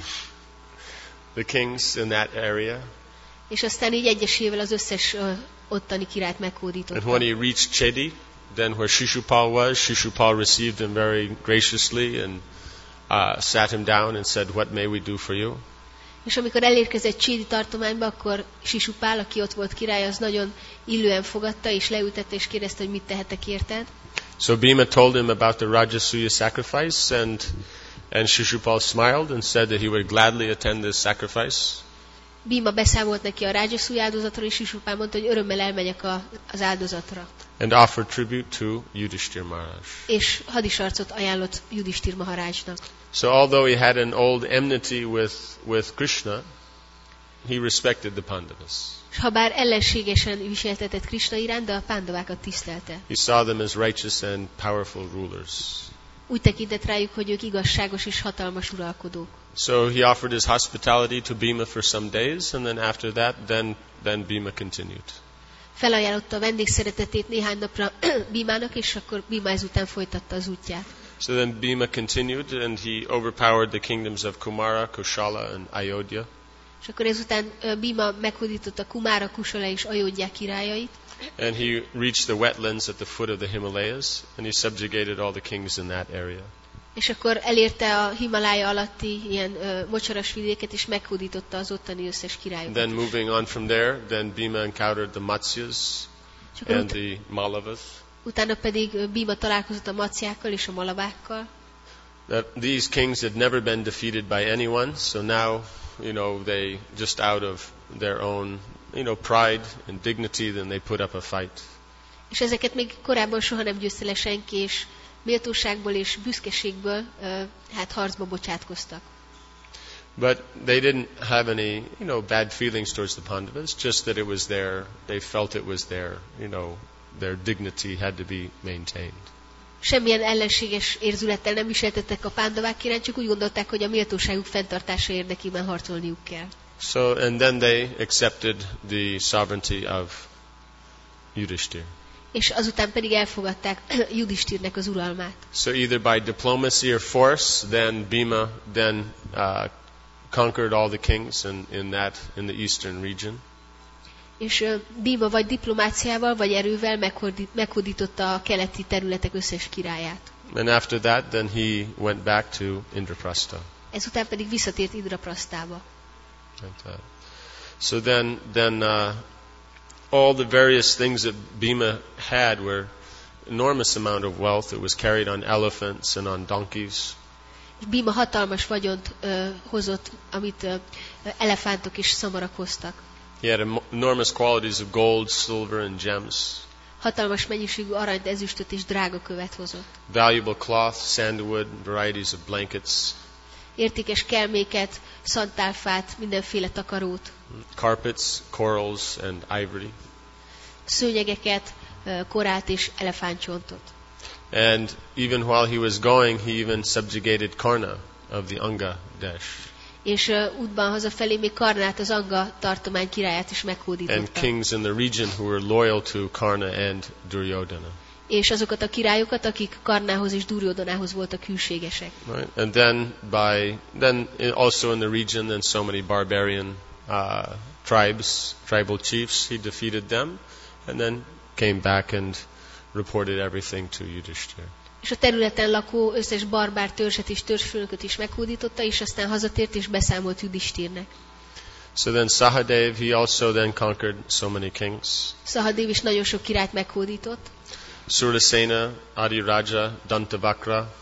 the kings in that area. És aztán így egyesével az összes uh, ottani királyt meghódította. And when he reached Chedi, then where Shishupal was, Shishupal received him very graciously and uh, sat him down and said, "What may we do for you?" És amikor elérkezett Csédi tartományba, akkor Sisupál, aki ott volt király, az nagyon illően fogadta, és leültette, és kérdezte, hogy mit tehetek érted. So Bhima told him about the Rajasuya sacrifice, and and Shishupal smiled and said that he would gladly attend this sacrifice. Bhima beszámolt neki a Rajasuya áldozatról, és Sisupál mondta, hogy örömmel elmegyek a, az áldozatra. And offered tribute to Yudhishthir Maharaj. És hadisarcot ajánlott Yudhishthir Maharajnak. So although he had an old enmity with with Krishna, he respected the Pandavas. És ha bár ellenségesen viseltetett Krishna iránt, de a pándavákat tisztelte. He saw them as righteous and powerful rulers. Úgy tekintett rájuk, hogy ők igazságos és hatalmas uralkodók. So he offered his hospitality to Bhima for some days, and then after that, then then Bhima continued. Felajánlotta a vendégszeretetét néhány napra Bhimának, és akkor Bhima ezután folytatta az útját. So then Bhima continued, and he overpowered the kingdoms of Kumara, Koshala, and Ayodhya. És akkor ezután Bhima meghódította Kumara, Kushala és Ayodhya királyait. And he reached the wetlands at the foot of the Himalayas, and he subjugated all the kings in that area. És akkor elérte a Himalája alatti ilyen uh, mocsaras vidéket, és meghódította az ottani összes királyokat. Then moving on from there, then Bhima encountered the Matsyas and the Malavas. Utána pedig Bhima találkozott a Matsjákkal és a Malavákkal. That these kings had never been defeated by anyone, so now, you know, they just out of their own, you know, pride and dignity, then they put up a fight. És ezeket még korábban soha nem győzte le senki, és méltóságból és büszkeségből uh, hát harcba bocsátkoztak. But they didn't have any, you know, bad feelings towards the Pandavas, just that it was their, they felt it was their, you know, their dignity had to be maintained. Semmilyen ellenséges érzülettel nem viseltettek a pándavák iránt, csak úgy gondolták, hogy a méltóságuk fenntartása érdekében harcolniuk kell. So, and then they accepted the sovereignty of Yudhishthir. És azután pedig elfogadták Yudhishthirnek az uralmát. So either by diplomacy or force, then Bhima then uh, conquered all the kings in, in that in the eastern region. És uh, Bhima vagy diplomáciával, vagy erővel meghódít, meghódította a keleti területek összes királyát. And after that, then he went back to Indraprastha. Ezután pedig visszatért Indraprasztába. And, uh, so then, then uh, all the various things that Bhima had were enormous amount of wealth. It was carried on elephants and on donkeys. Bhima hatalmas vagyont uh, hozott, amit uh, elefántok és szamarak hoztak. He had em- enormous qualities of gold, silver, and gems. Hatalmas mennyiségű aranyt, ezüstöt és drágakövet hozott. Valuable cloth, sandalwood, varieties of blankets. Értékes kelméket, szantálfát, mindenféle takarót. Carpets, corals, and ivory. Szőnyegeket, korált és elefántcsontot. And even while he was going, he even subjugated Karna of the Anga Desh. És uh, útban hazafelé még Karnát, az Anga tartomány királyát is meghódította. And kings in the region who were loyal to Karna and Duryodhana. És azokat a királyokat, akik Karnához és Duryodanához voltak hűségesek. Right? And then by then also in the region, then so many barbarian uh, tribes, tribal chiefs, he defeated them, and then came back and reported everything to Yudhishthira. És a területen lakó összes barbár törzset és törzsfőnököt is meghódította, és aztán hazatért és beszámolt Yudhishthirnek. So then Sahadev, he also then conquered so many kings. Sahadev is nagyon sok királyt meghódított. Surasena, Adiraja, Dantavakra.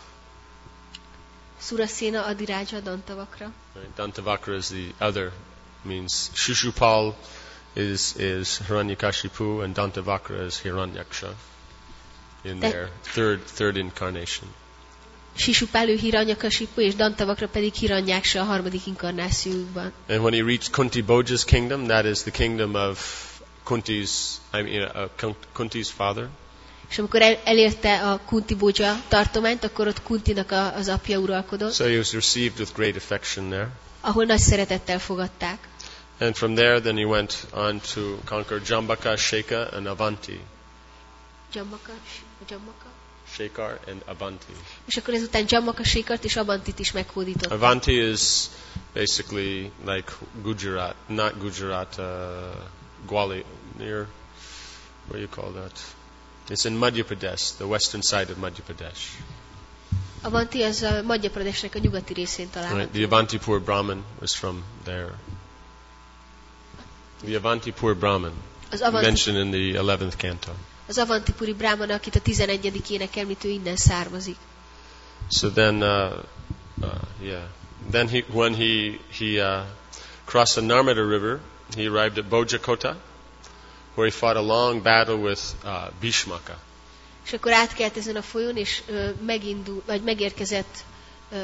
Surasena, Adiraja, Dantavakra. Right? Dantavakra is the other, means Shishupal is is Hiranyakashipu and Dantavakra is Hiranyaksha in That, their third third incarnation. Sisupál ő Hiranyakashipu és Dantavakra pedig Hiranyaksha a harmadik inkarnációjukban. And when he reached Kunti Bhoja's kingdom, that is the kingdom of Kunti's, I mean, uh, Kunti's father. És amikor el, elérte a Kunti Bhoja tartományt, akkor ott Kuntinak a, az apja uralkodott. So he was received with great affection there. Ahol nagy szeretettel fogadták. And from there, then he went on to conquer Jambaka, Sheka, and Avanti. Jambaka, Jambaka. Shekar and Avanti. És akkor ezután Jambaka, Shekart és Avantit is meghódított. Avanti is basically like Gujarat, not Gujarat, uh, Gwalior, near, what do you call that? It's in Madhya Pradesh, the western side of Madhya Pradesh. Avanti az a Madhya Pradeshnek a nyugati részén található. Right, the Avantipur Brahmin was from there. The Avantipur Brahmin, Az Avanti, mentioned in the eleventh canto. az Avantipuri Brahmana, akit a tizenegyedik említő, innen származik. So then, uh, uh, yeah, then he, when he he uh, crossed the Narmada River, he arrived at Bojakota, where he fought a long battle with uh, Bhishmaka. És akkor átkelt ezen a folyón, és uh, megindul, vagy megérkezett uh,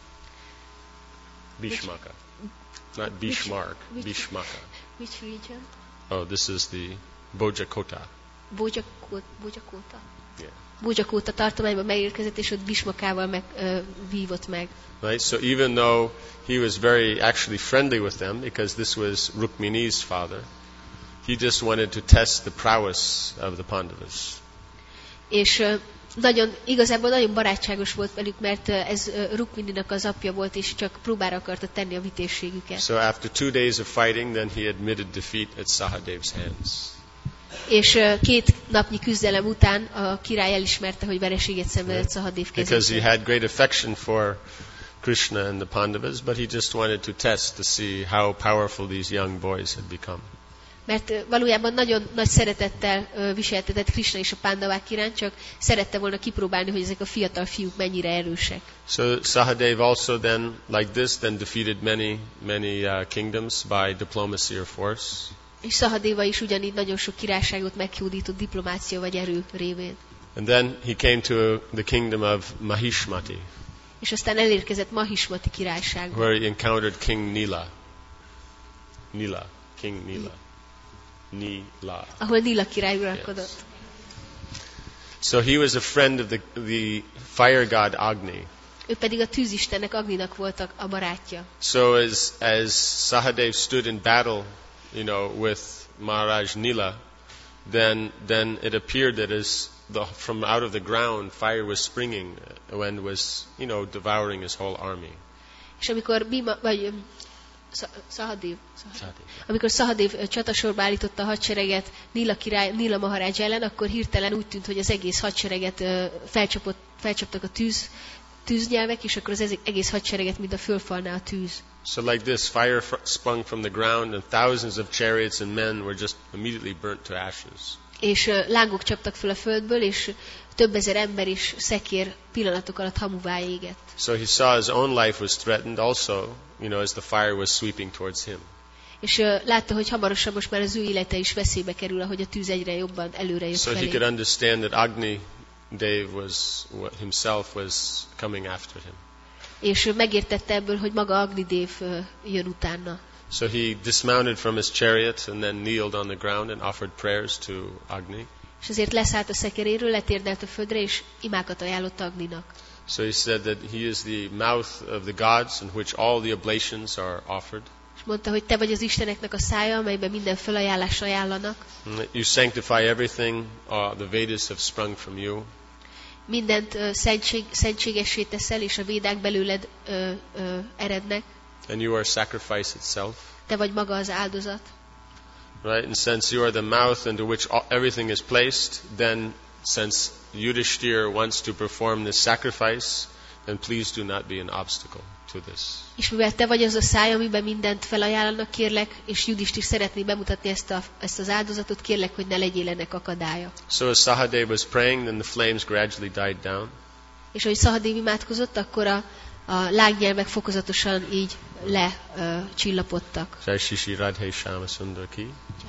Bhishmaka. Not Bishmark, Bhishmaka. Which region? Oh, this is the Bojakota. Bojakota. Bojakota. Yeah. Bojakota tartományban megérkezett, és ott Bhishmakával meg, uh, vívott meg. Right. So even though he was very actually friendly with them, because this was Rukmini's father, he just wanted to test the prowess of the Pandavas. És uh, nagyon, igazából nagyon barátságos volt velük, mert uh, ez uh, Rukmininak az apja volt, és csak próbára akarta tenni a vitézségüket. So after two days of fighting, then he admitted defeat at Sahadev's hands. És uh, két napnyi küzdelem után a király elismerte, hogy vereséget szenvedett Sahadev Because he kezében. had great affection for Krishna and the Pandavas, but he just wanted to test to see how powerful these young boys had become. Mert uh, valójában nagyon nagy szeretettel uh, viseltetett Krishna és a Pándavák iránt, csak szerette volna kipróbálni, hogy ezek a fiatal fiúk mennyire erősek. So Sahadev also then, like this, then defeated many, many uh, kingdoms by diplomacy or force. És Sahadeva is ugyanígy nagyon sok királyságot meghódított diplomácia vagy erő révén. And then he came to the kingdom of Mahishmati, És aztán elérkezett Mahismati királyságba, where he encountered King Nila. Nila, King Nila. Nila. ahol Nila király uralkodott. So he was a friend of the, the fire god Agni. Ő pedig a tűzistennek, Agninak volt a, a barátja. So as as Sahadev stood in battle, you know, with Maharaj Nila, then then it appeared that as the, from out of the ground fire was springing and was, you know, devouring his whole army. És amikor Bima, vagy um, Sahadev, Sahadev. Amikor Sahadev csatasorba állította a hadsereget Nila király, Nila Maharaj ellen, akkor hirtelen úgy tűnt, hogy az egész hadsereget uh, felcsapott, felcsaptak a tűz, tűznyelvek, és akkor az egész hadsereget, mint a fölfalná a tűz. So like this, fire fr- sprung from the ground, and thousands of chariots and men were just immediately burnt to ashes. És uh, lángok csaptak föl a földből, és több ezer ember és szekér pillanatok alatt hamuvá égett. So he saw his own life was threatened also, you know, as the fire was sweeping towards him. És uh, látta, hogy hamarosan most már az ő élete is veszélybe kerül, ahogy a tűz egyre jobban előre jött So he felé. could understand that Agni Dev was himself was coming after him. És uh, megértette ebből, hogy maga Agnidev uh, jön utána. So he dismounted from his chariot and then kneeled on the ground and offered prayers to Agni. És azért leszállt a szekeréről, letérdelt a földre, és imákat ajánlott Agninak. So he said that he is the mouth of the gods in which all the oblations are offered. És mondta, hogy te vagy az Isteneknek a szája, amelyben minden felajánlás ajánlanak. You sanctify everything, uh, the Vedas have sprung from you. Mindent uh, szentség, szentségessé teszel, és a védák belőled uh, uh, erednek. And you are sacrifice itself. Te vagy maga az áldozat. Right? And since you are the mouth into which all, everything is placed, then since Yudhishthira wants to perform this sacrifice, then please do not be an obstacle to this. És mivel te vagy az a száj, amiben mindent felajánlanak, kérlek, és Judhishthira szeretné bemutatni ezt, a, ezt az áldozatot, kérlek, hogy ne legyél ennek akadálya. So as Sahadev was praying, then the flames gradually died down. És ahogy Sahadev imádkozott, akkor a, a lángnyelvek fokozatosan így lecsillapodtak. Jai Shri Shri Radhe Shyama Sundar ki.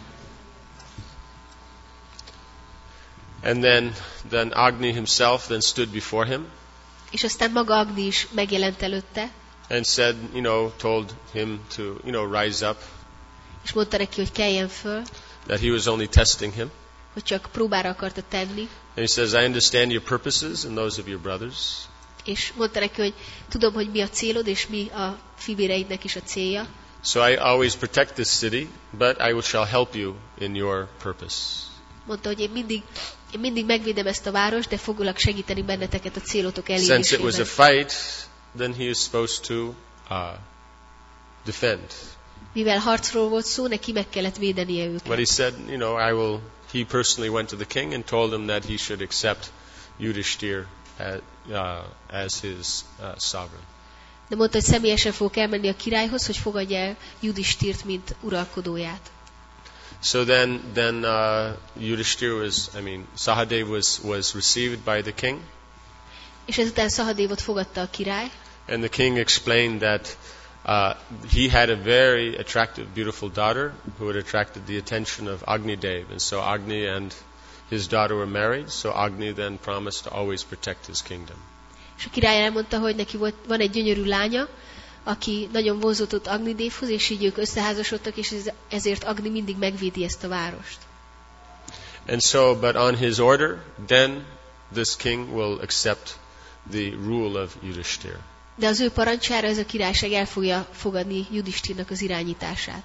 And then, then Agni himself then stood before him. És aztán maga Agni is megjelent előtte. And said, you know, told him to, you know, rise up. És mondta neki, hogy keljen föl. That he was only testing him. Hogy csak próbára akarta tenni. And he says, I understand your purposes and those of your brothers. És mondta neki, hogy tudom, hogy mi a célod, és mi a fivéreidnek is a célja. So I always protect this city, but I will shall help you in your purpose. Mondta, hogy én mindig, én mindig megvédem ezt a várost, de foglak segíteni benneteket a célotok elérésében. Since it was a fight, then he is supposed to uh, defend. Mivel harcról volt szó, neki meg kellett védenie őket. But he said, you know, I will. He personally went to the king and told him that he should accept Yudhishthira as, uh, as his uh, sovereign. De mondta, hogy személyesen fogok elmenni a királyhoz, hogy fogadja el Judhishtirt, mint uralkodóját. So then, then uh, Yudhishthira was, I mean, Sahadev was was received by the king. És ezután Sahadevot fogadta a király. And the king explained that uh, he had a very attractive, beautiful daughter who had attracted the attention of Agnidev. And so Agni and his daughter were married. So Agni then promised to always protect his kingdom. És a király elmondta, hogy neki volt, van egy gyönyörű lánya, aki nagyon vonzódott Agnidevhoz, és így ők összeházasodtak, és ezért Agni mindig megvédi ezt a várost. And so, but on his order, then this king will accept the rule of Yudhishthira. De az ő parancsára ez a királyság el fogja fogadni Yudhishthirnak az irányítását.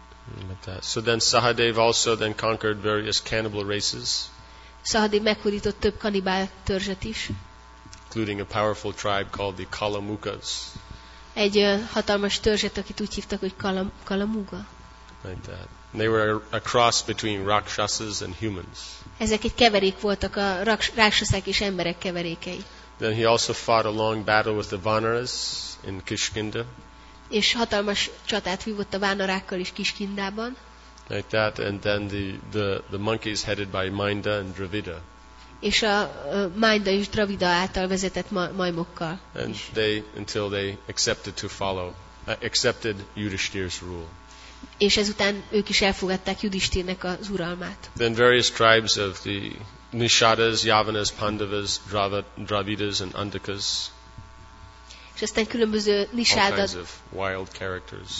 So then Sahadev also then conquered various cannibal races. Sahadev meghódított több kanibál törzset is. Including a powerful tribe called the Kalamukas. Egy uh, hatalmas törzset, akit úgy hívtak, hogy Kalam, Kalamuga. Like that. They were a, a cross between Rakshasas and humans. Ezek egy keverék voltak, a ráksaszák és emberek keverékei. Then he also fought a long battle with the Vanaras in Kishkinda. És hatalmas csatát vívott a vánarákkal is Kiskindában. Like that, and then the, the, the monkeys headed by Minda and Dravida. És a uh, Minda és Dravida által vezetett ma- majmokkal. And is. they, until they accepted to follow, uh, accepted Yudhishthira's rule. És ezután ők is elfogadták Yudhishthirnek az uralmát. Then various tribes of the Nishadas, Yavanas, Pandavas, Drava, Dravidas, and Andakas. És aztán különböző All Nisháda, kinds of wild characters.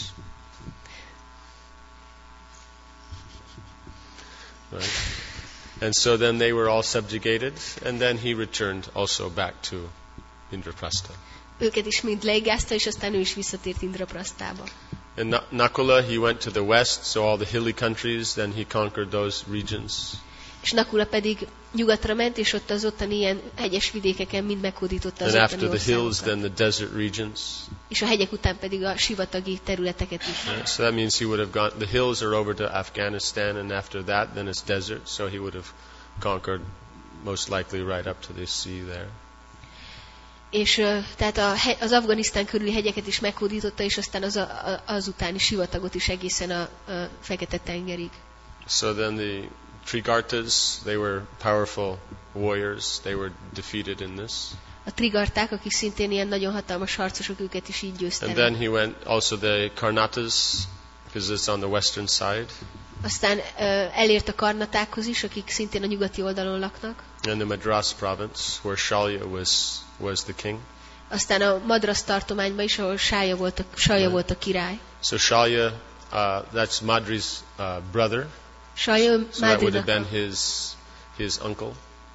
Right. And so then they were all subjugated, and then he returned also back to Indraprastha. őket is mind leigázta, és aztán ő is visszatért Indraprasztába. In Nakula, he went to the west, so all the hilly countries, then he conquered those regions. És Nakula pedig nyugatra ment, és ott az ottani ilyen hegyes vidékeken mind meghódította az And ottani after the hills, országokat. then the desert regions. És a hegyek után pedig a sivatagi területeket is. Right, so that means he would have gone, the hills are over to Afghanistan, and after that, then it's desert, so he would have conquered most likely right up to the sea there. És uh, tehát a, az Afganisztán körüli hegyeket is meghódította, és aztán az, a, az utáni sivatagot is egészen a, a Fekete-tengerig. So then the Trigartas, they were powerful warriors. They were defeated in this. A Trigarták, akik szintén ilyen nagyon hatalmas harcosok, őket is így győzte. And then he went also the Karnatas, because it's on the western side. Aztán uh, elért a Karnatákhoz is, akik szintén a nyugati oldalon laknak. And the Madras province, where Shalya was was the king. Aztán a Madras tartományban is, ahol Shalya volt a, Shalya Right. volt a király. So Shalya, uh, that's Madri's uh, brother. Shalya So that would have Mádrinak been his his uncle.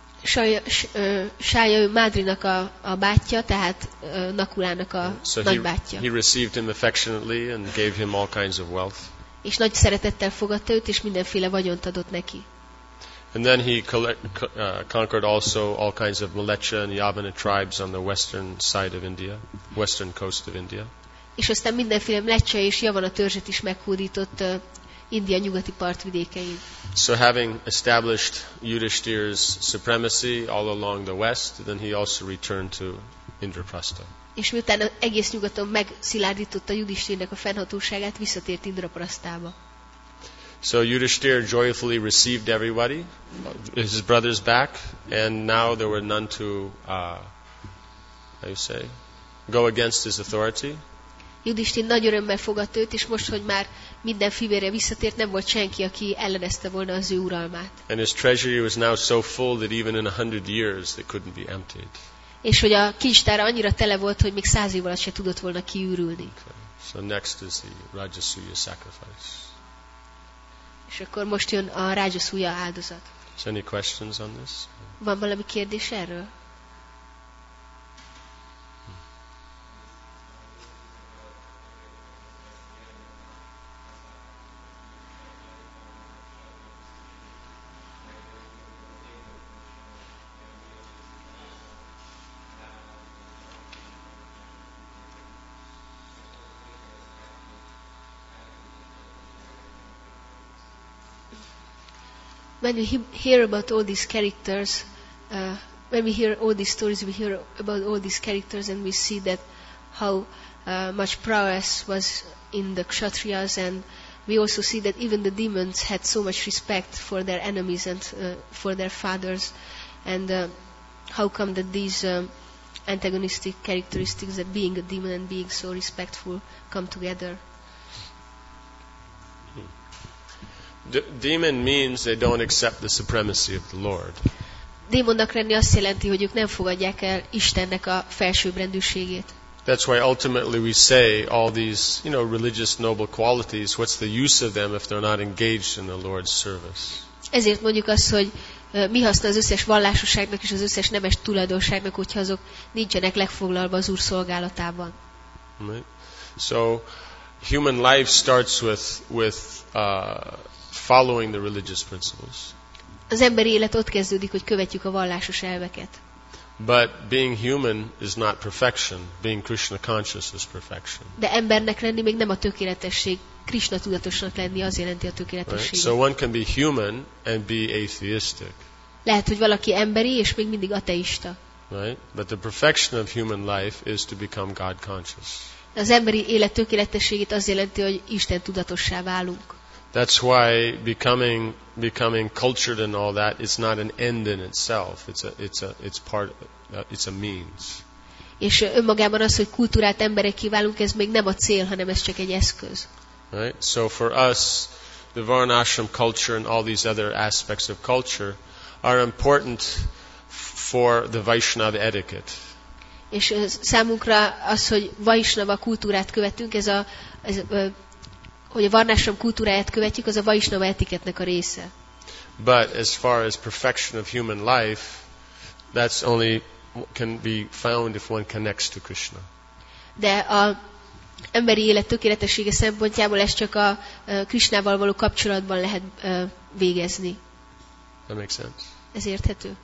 Sálya Mádrinak a, a bátyja, tehát uh, Nakulának a So he, nagybátyja. he received him affectionately and gave him all kinds of wealth. És nagy szeretettel fogadta őt, és mindenféle vagyont adott neki. And then he collect, uh, conquered also all kinds of Malecha and Yavana tribes on the western side of India, western coast of India. És aztán mindenféle Mlecsa és Javana törzset is meghódított uh, India nyugati partvidékein. So having established Yudhishthir's supremacy all along the west, then he also returned to Indraprastha. És miután egész nyugaton megszilárdította Yudhishthirnek a fennhatóságát, visszatért Indraprasztába. So Yudhishthir joyfully received everybody, his brothers back, and now there were none to, uh, how you say, go against his authority. Yudhishthir nagy örömmel fogadta őt, és most, hogy már minden fivére visszatért, nem volt senki, aki ellenezte volna az ő uralmát. And his treasury was now so full that even in a hundred years it couldn't be emptied. És hogy a kincstára annyira tele volt, hogy még száz év alatt se tudott volna kiürülni. Okay. So next is the Rajasuya sacrifice. És akkor most jön a Rajasuya áldozat. So any questions on this? Van valami kérdés erről? When we hear about all these characters, uh, when we hear all these stories, we hear about all these characters, and we see that how uh, much prowess was in the Kshatriyas, and we also see that even the demons had so much respect for their enemies and uh, for their fathers. And uh, how come that these um, antagonistic characteristics, that being a demon and being so respectful, come together? D- demon means they don't accept the supremacy of the Lord. Démonnak lenni azt jelenti, hogy ők nem fogadják el Istennek a felsőbbrendűségét. That's why ultimately we say all these, you know, religious noble qualities, what's the use of them if they're not engaged in the Lord's service? Ezért mondjuk azt, hogy uh, mi haszna az összes vallásosságnak és az összes nemes tulajdonságnak, hogyha azok nincsenek legfoglalva az Úr szolgálatában. Right? So human life starts with with uh, following the religious principles. Az emberi élet ott kezdődik, hogy követjük a vallásos elveket. But being human is not perfection. Being Krishna conscious is perfection. De embernek lenni még nem a tökéletesség. Krishna tudatosnak lenni az jelenti a tökéletességet. Right? So one can be human and be atheistic. Lehet, hogy valaki emberi és még mindig ateista. Right? But the perfection of human life is to become God conscious. Az emberi élet tökéletességét az jelenti, hogy Isten tudatossá válunk. That's why becoming becoming cultured and all that is not an end in itself. It's a it's a it's part uh, it's a means. És önmagában az, hogy kultúrát emberekké válunk, ez még nem a cél, hanem ez csak egy eszköz. Right? So for us, the Varnashram culture and all these other aspects of culture are important for the Vaishnava etiquette. És számunkra az, hogy Vaishnava kultúrát követünk, ez a, ez, hogy a Varnashram kultúráját követjük, az a Vaishnava etiketnek a része. But as far as perfection of human life, that's only can be found if one connects to Krishna. De a emberi élet tökéletessége szempontjából ezt csak a Krishnával való kapcsolatban lehet végezni. That makes sense. Ez érthető?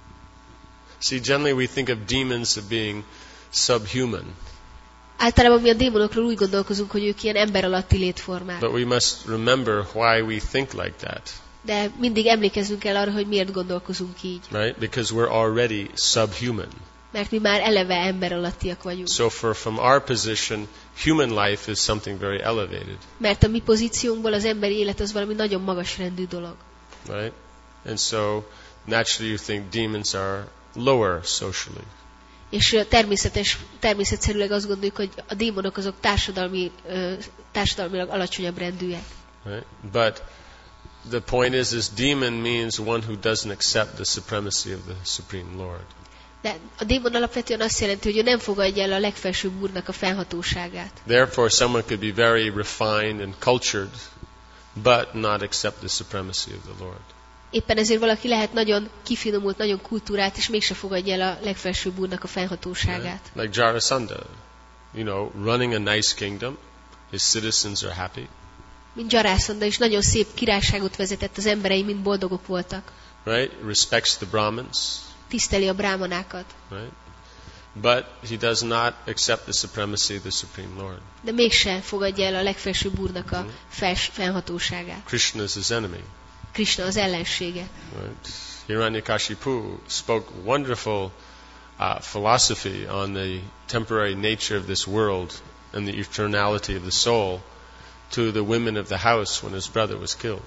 See, generally we think of demons as being subhuman. Általában mi a démonokról úgy gondolkozunk, hogy ők ilyen ember alatti létformák. But we must remember why we think like that. De mindig emlékezzünk el arra, hogy miért gondolkozunk így. Right? Because we're already subhuman. Mert mi már eleve ember alattiak vagyunk. So for from our position, human life is something very elevated. Mert a mi pozíciónkból az emberi élet az valami nagyon magas rendű dolog. Right? And so naturally you think demons are lower socially. És természetes, természetszerűleg azt gondoljuk, hogy a démonok azok társadalmi, társadalmilag alacsonyabb rendűek. Right? But the point is, this demon means one who doesn't accept the supremacy of the Supreme Lord. De a démon alapvetően azt jelenti, hogy ő nem fogadja el a legfelsőbb úrnak a fennhatóságát. Therefore, someone could be very refined and cultured, but not accept the supremacy of the Lord. Éppen ezért valaki lehet nagyon kifinomult, nagyon kultúrált, és mégse fogadja el a legfelsőbb úrnak a fennhatóságát. Right? Like Jarasandha, you know, running a nice kingdom, his citizens are happy. Mint Jarasandha is nagyon szép királyságot vezetett, az emberei mind boldogok voltak. Right? Respects the Brahmins. Tiszteli a brámanákat. Right? But he does not accept the supremacy of the Supreme Lord. De mégse fogadja el a legfelsőbb úrnak a fels, fennhatóságát. Krishna is his enemy. Krishna az ellensége. Right? Hiranyakashipu spoke wonderful uh, philosophy on the temporary nature of this world and the eternality of the soul to the women of the house when his brother was killed.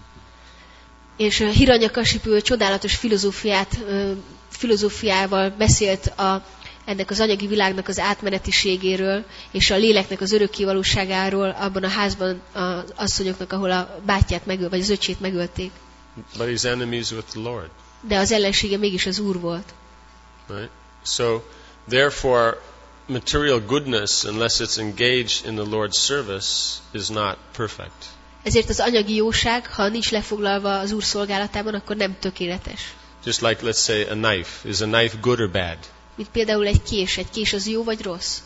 És uh, Hiranyakashipu csodálatos filozófiát, uh, filozófiával beszélt a, ennek az anyagi világnak az átmenetiségéről, és a léleknek az örökkévalóságáról abban a házban az asszonyoknak, ahol a bátyját megöl, vagy az öccsét megölték. But he's enemies with the Lord. De az ellensége mégis az Úr volt. Right? So, therefore, material goodness, unless it's engaged in the Lord's service, is not perfect. Ezért az anyagi jóság, ha nincs lefoglalva az Úr szolgálatában, akkor nem tökéletes. Just like, let's say, a knife. Is a knife good or bad? Mint például egy kés. Egy kés az jó vagy rossz?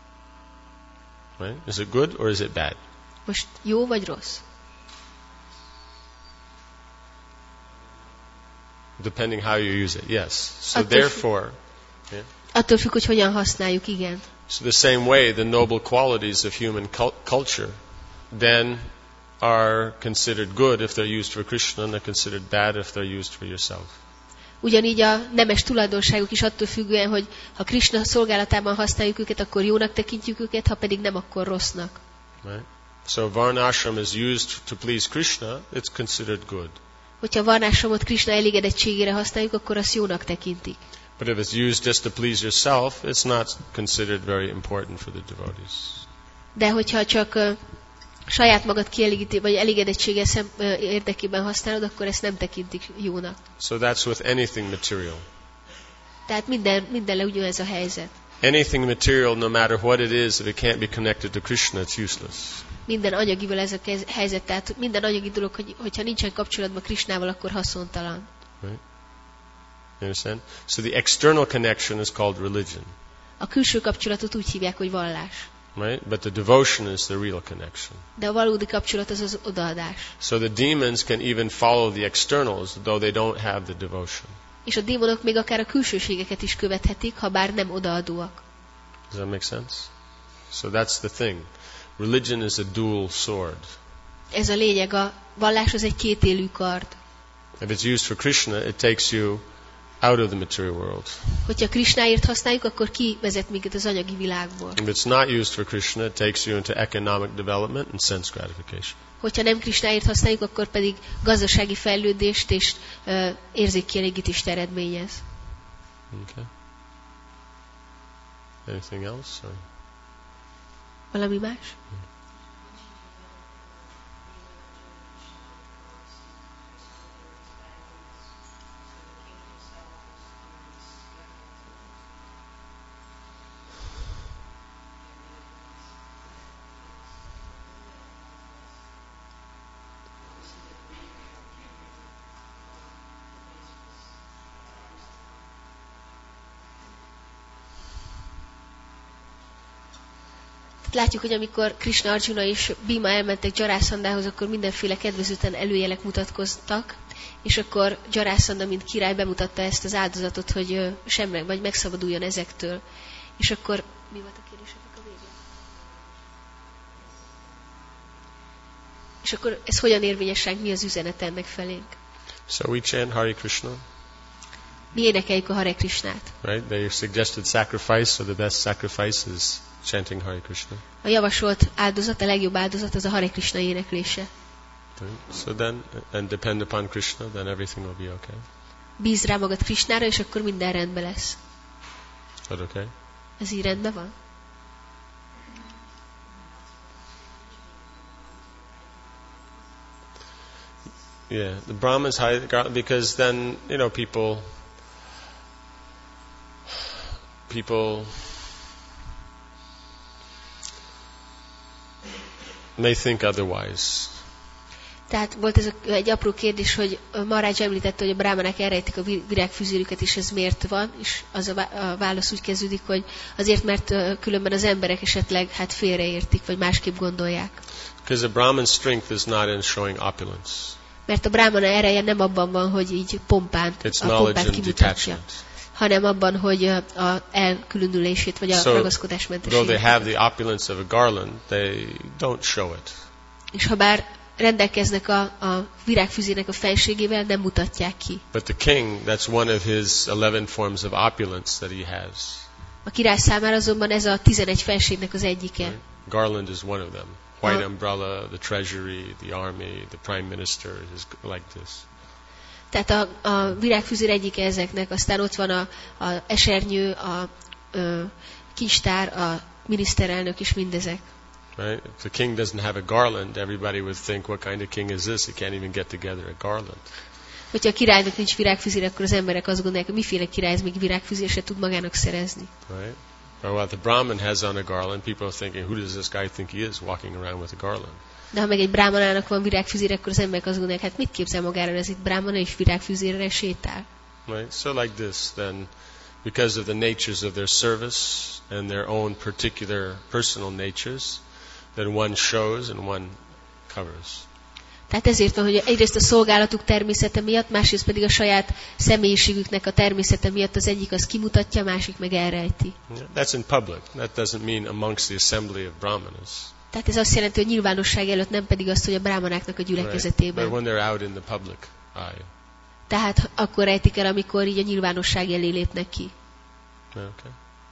Right? Is it good or is it bad? Most jó vagy rossz? Depending how you use it, yes. So Attól therefore, yeah. Attól függ, hogy hogyan használjuk, igen. So the same way, the noble qualities of human cul- culture then are considered good if they're used for Krishna, and they're considered bad if they're used for yourself. Ugyanígy a nemes tulajdonságok is attól függően, hogy ha Krishna szolgálatában használjuk őket, akkor jónak tekintjük őket, ha pedig nem, akkor rossznak. Right? So varnashram is used to please Krishna, it's considered good. Hogyha varnásramot Krishna elégedettségére használjuk, akkor azt jónak tekintik. But if it's used just to please yourself, it's not considered very important for the devotees. De hogyha csak uh, saját magad kielégíti, vagy elégedettsége szem, uh, érdekében használod, akkor ezt nem tekintik jónak. So that's with anything material. Tehát minden, mindenle ugyanez a helyzet. Anything material, no matter what it is, if it can't be connected to Krishna, it's useless. Minden anyagival ez a kez, helyzet, tehát minden anyagi dolog, hogy, hogyha nincsen kapcsolatban Krishnával, akkor haszontalan. Right? You understand? So the external connection is called religion. A külső kapcsolatot úgy hívják, hogy vallás. Right? But the devotion is the real connection. De a valódi kapcsolat az az odaadás. So the demons can even follow the externals, though they don't have the devotion. És a démonok még akár a külsőségeket is követhetik, ha bár nem odaadóak. Does that make sense? So that's the thing. Religion is a dual sword. Ez a lényeg, a vallás az egy kétélű kard. If it's used for Krishna, it takes you out of the material world. Hogyha Krishnáért használjuk, akkor kivezet minket az anyagi világból. If it's not used for Krishna, it takes you into economic development and sense gratification. Hogyha nem Krishnáért használjuk, akkor pedig gazdasági fejlődést és uh, érzékkielégítést eredményez. Okay. Anything else? Or? Valami más? Látjuk, hogy amikor Krishna, Arjuna és Bhima elmentek Jarasandhához, akkor mindenféle kedvezőtlen előjelek mutatkoztak, és akkor Jarasandha, mint király bemutatta ezt az áldozatot, hogy semleg, vagy megszabaduljon ezektől. És akkor mi volt a kérdésednek a végén? És akkor ez hogyan érvényes ránk, mi az üzenet ennek felénk? So we chant Hare Krishna. Mi énekeljük a Hare Krishnát. Right? They suggested sacrifice, so the best sacrifice is chanting Hare Krishna. A javasolt áldozat, a legjobb áldozat az a Hare Krishna éneklése. Right? So then, and depend upon Krishna, then everything will be okay. Bíz rá magad Krishnára, és akkor minden rendben lesz. Is that okay? Ez így rendben van? Yeah, the Brahmins hide, because then, you know, people, people may think otherwise. Tehát volt ez a, egy apró kérdés, hogy Maharaj említette, hogy a brámanák elrejtik a virágfüzérüket, és ez miért van, és az a, a válasz úgy kezdődik, hogy azért, mert különben az emberek esetleg hát félreértik, vagy másképp gondolják. Because the Brahman strength is not in showing opulence. Mert a brámana ereje nem abban van, hogy így pompán, It's a pompát kimutatja, hanem abban, hogy a, a elkülönülését, vagy a so, ragaszkodásmentességet. Though they have the opulence of a garland, they don't show it. És ha bár rendelkeznek a, a virágfüzének a fenségével, nem mutatják ki. But the king, that's one of his eleven forms of opulence that he has. A király számára azonban ez a tizenegy fenségnek az egyike. Right? Garland is one of them. White umbrella, the treasury, the army, the prime minister is like this. Tehát a, a virágfüzér egyike ezeknek, aztán ott van a, a esernyő, a, a kincstár, a miniszterelnök és mindezek. Right? If the king doesn't have a garland, everybody would think, what kind of king is this? He can't even get together a garland. Hogyha a királynak nincs virágfüzér, akkor az emberek azt gondolják, hogy miféle király ez még virágfüzér se tud magának szerezni. Right? Or what the Brahmin has on a garland, people are thinking, who does this guy think he is walking around with a garland? De ha meg egy brámanának van virágfüzér, akkor az emberek azt gondolják, hát mit képzel magára, ez itt brámana és virágfüzérre sétál. Right? So like this, then, because of the natures of their service and their own particular personal natures, then one shows and one covers. Tehát ezért van, hogy egyrészt a szolgálatuk természete miatt, másrészt pedig a saját személyiségüknek a természete miatt az egyik az kimutatja, a másik meg elrejti. Yeah, that's in public. That doesn't mean amongst the assembly of brahmanas. Tehát ez azt jelenti, hogy nyilvánosság előtt, nem pedig azt, hogy a brámanáknak a gyülekezetében. Right. But when they're out in the public eye. Tehát akkor rejtik el, amikor így a nyilvánosság elé lépnek ki. Okay. Okay.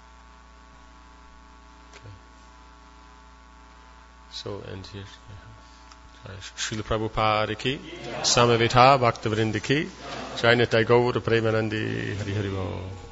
So end here. Srila Prabhupada ki, Samavita Bhakta Vrinda ki, Jai Nitai Gaura Premanandi Hari Hari Bo.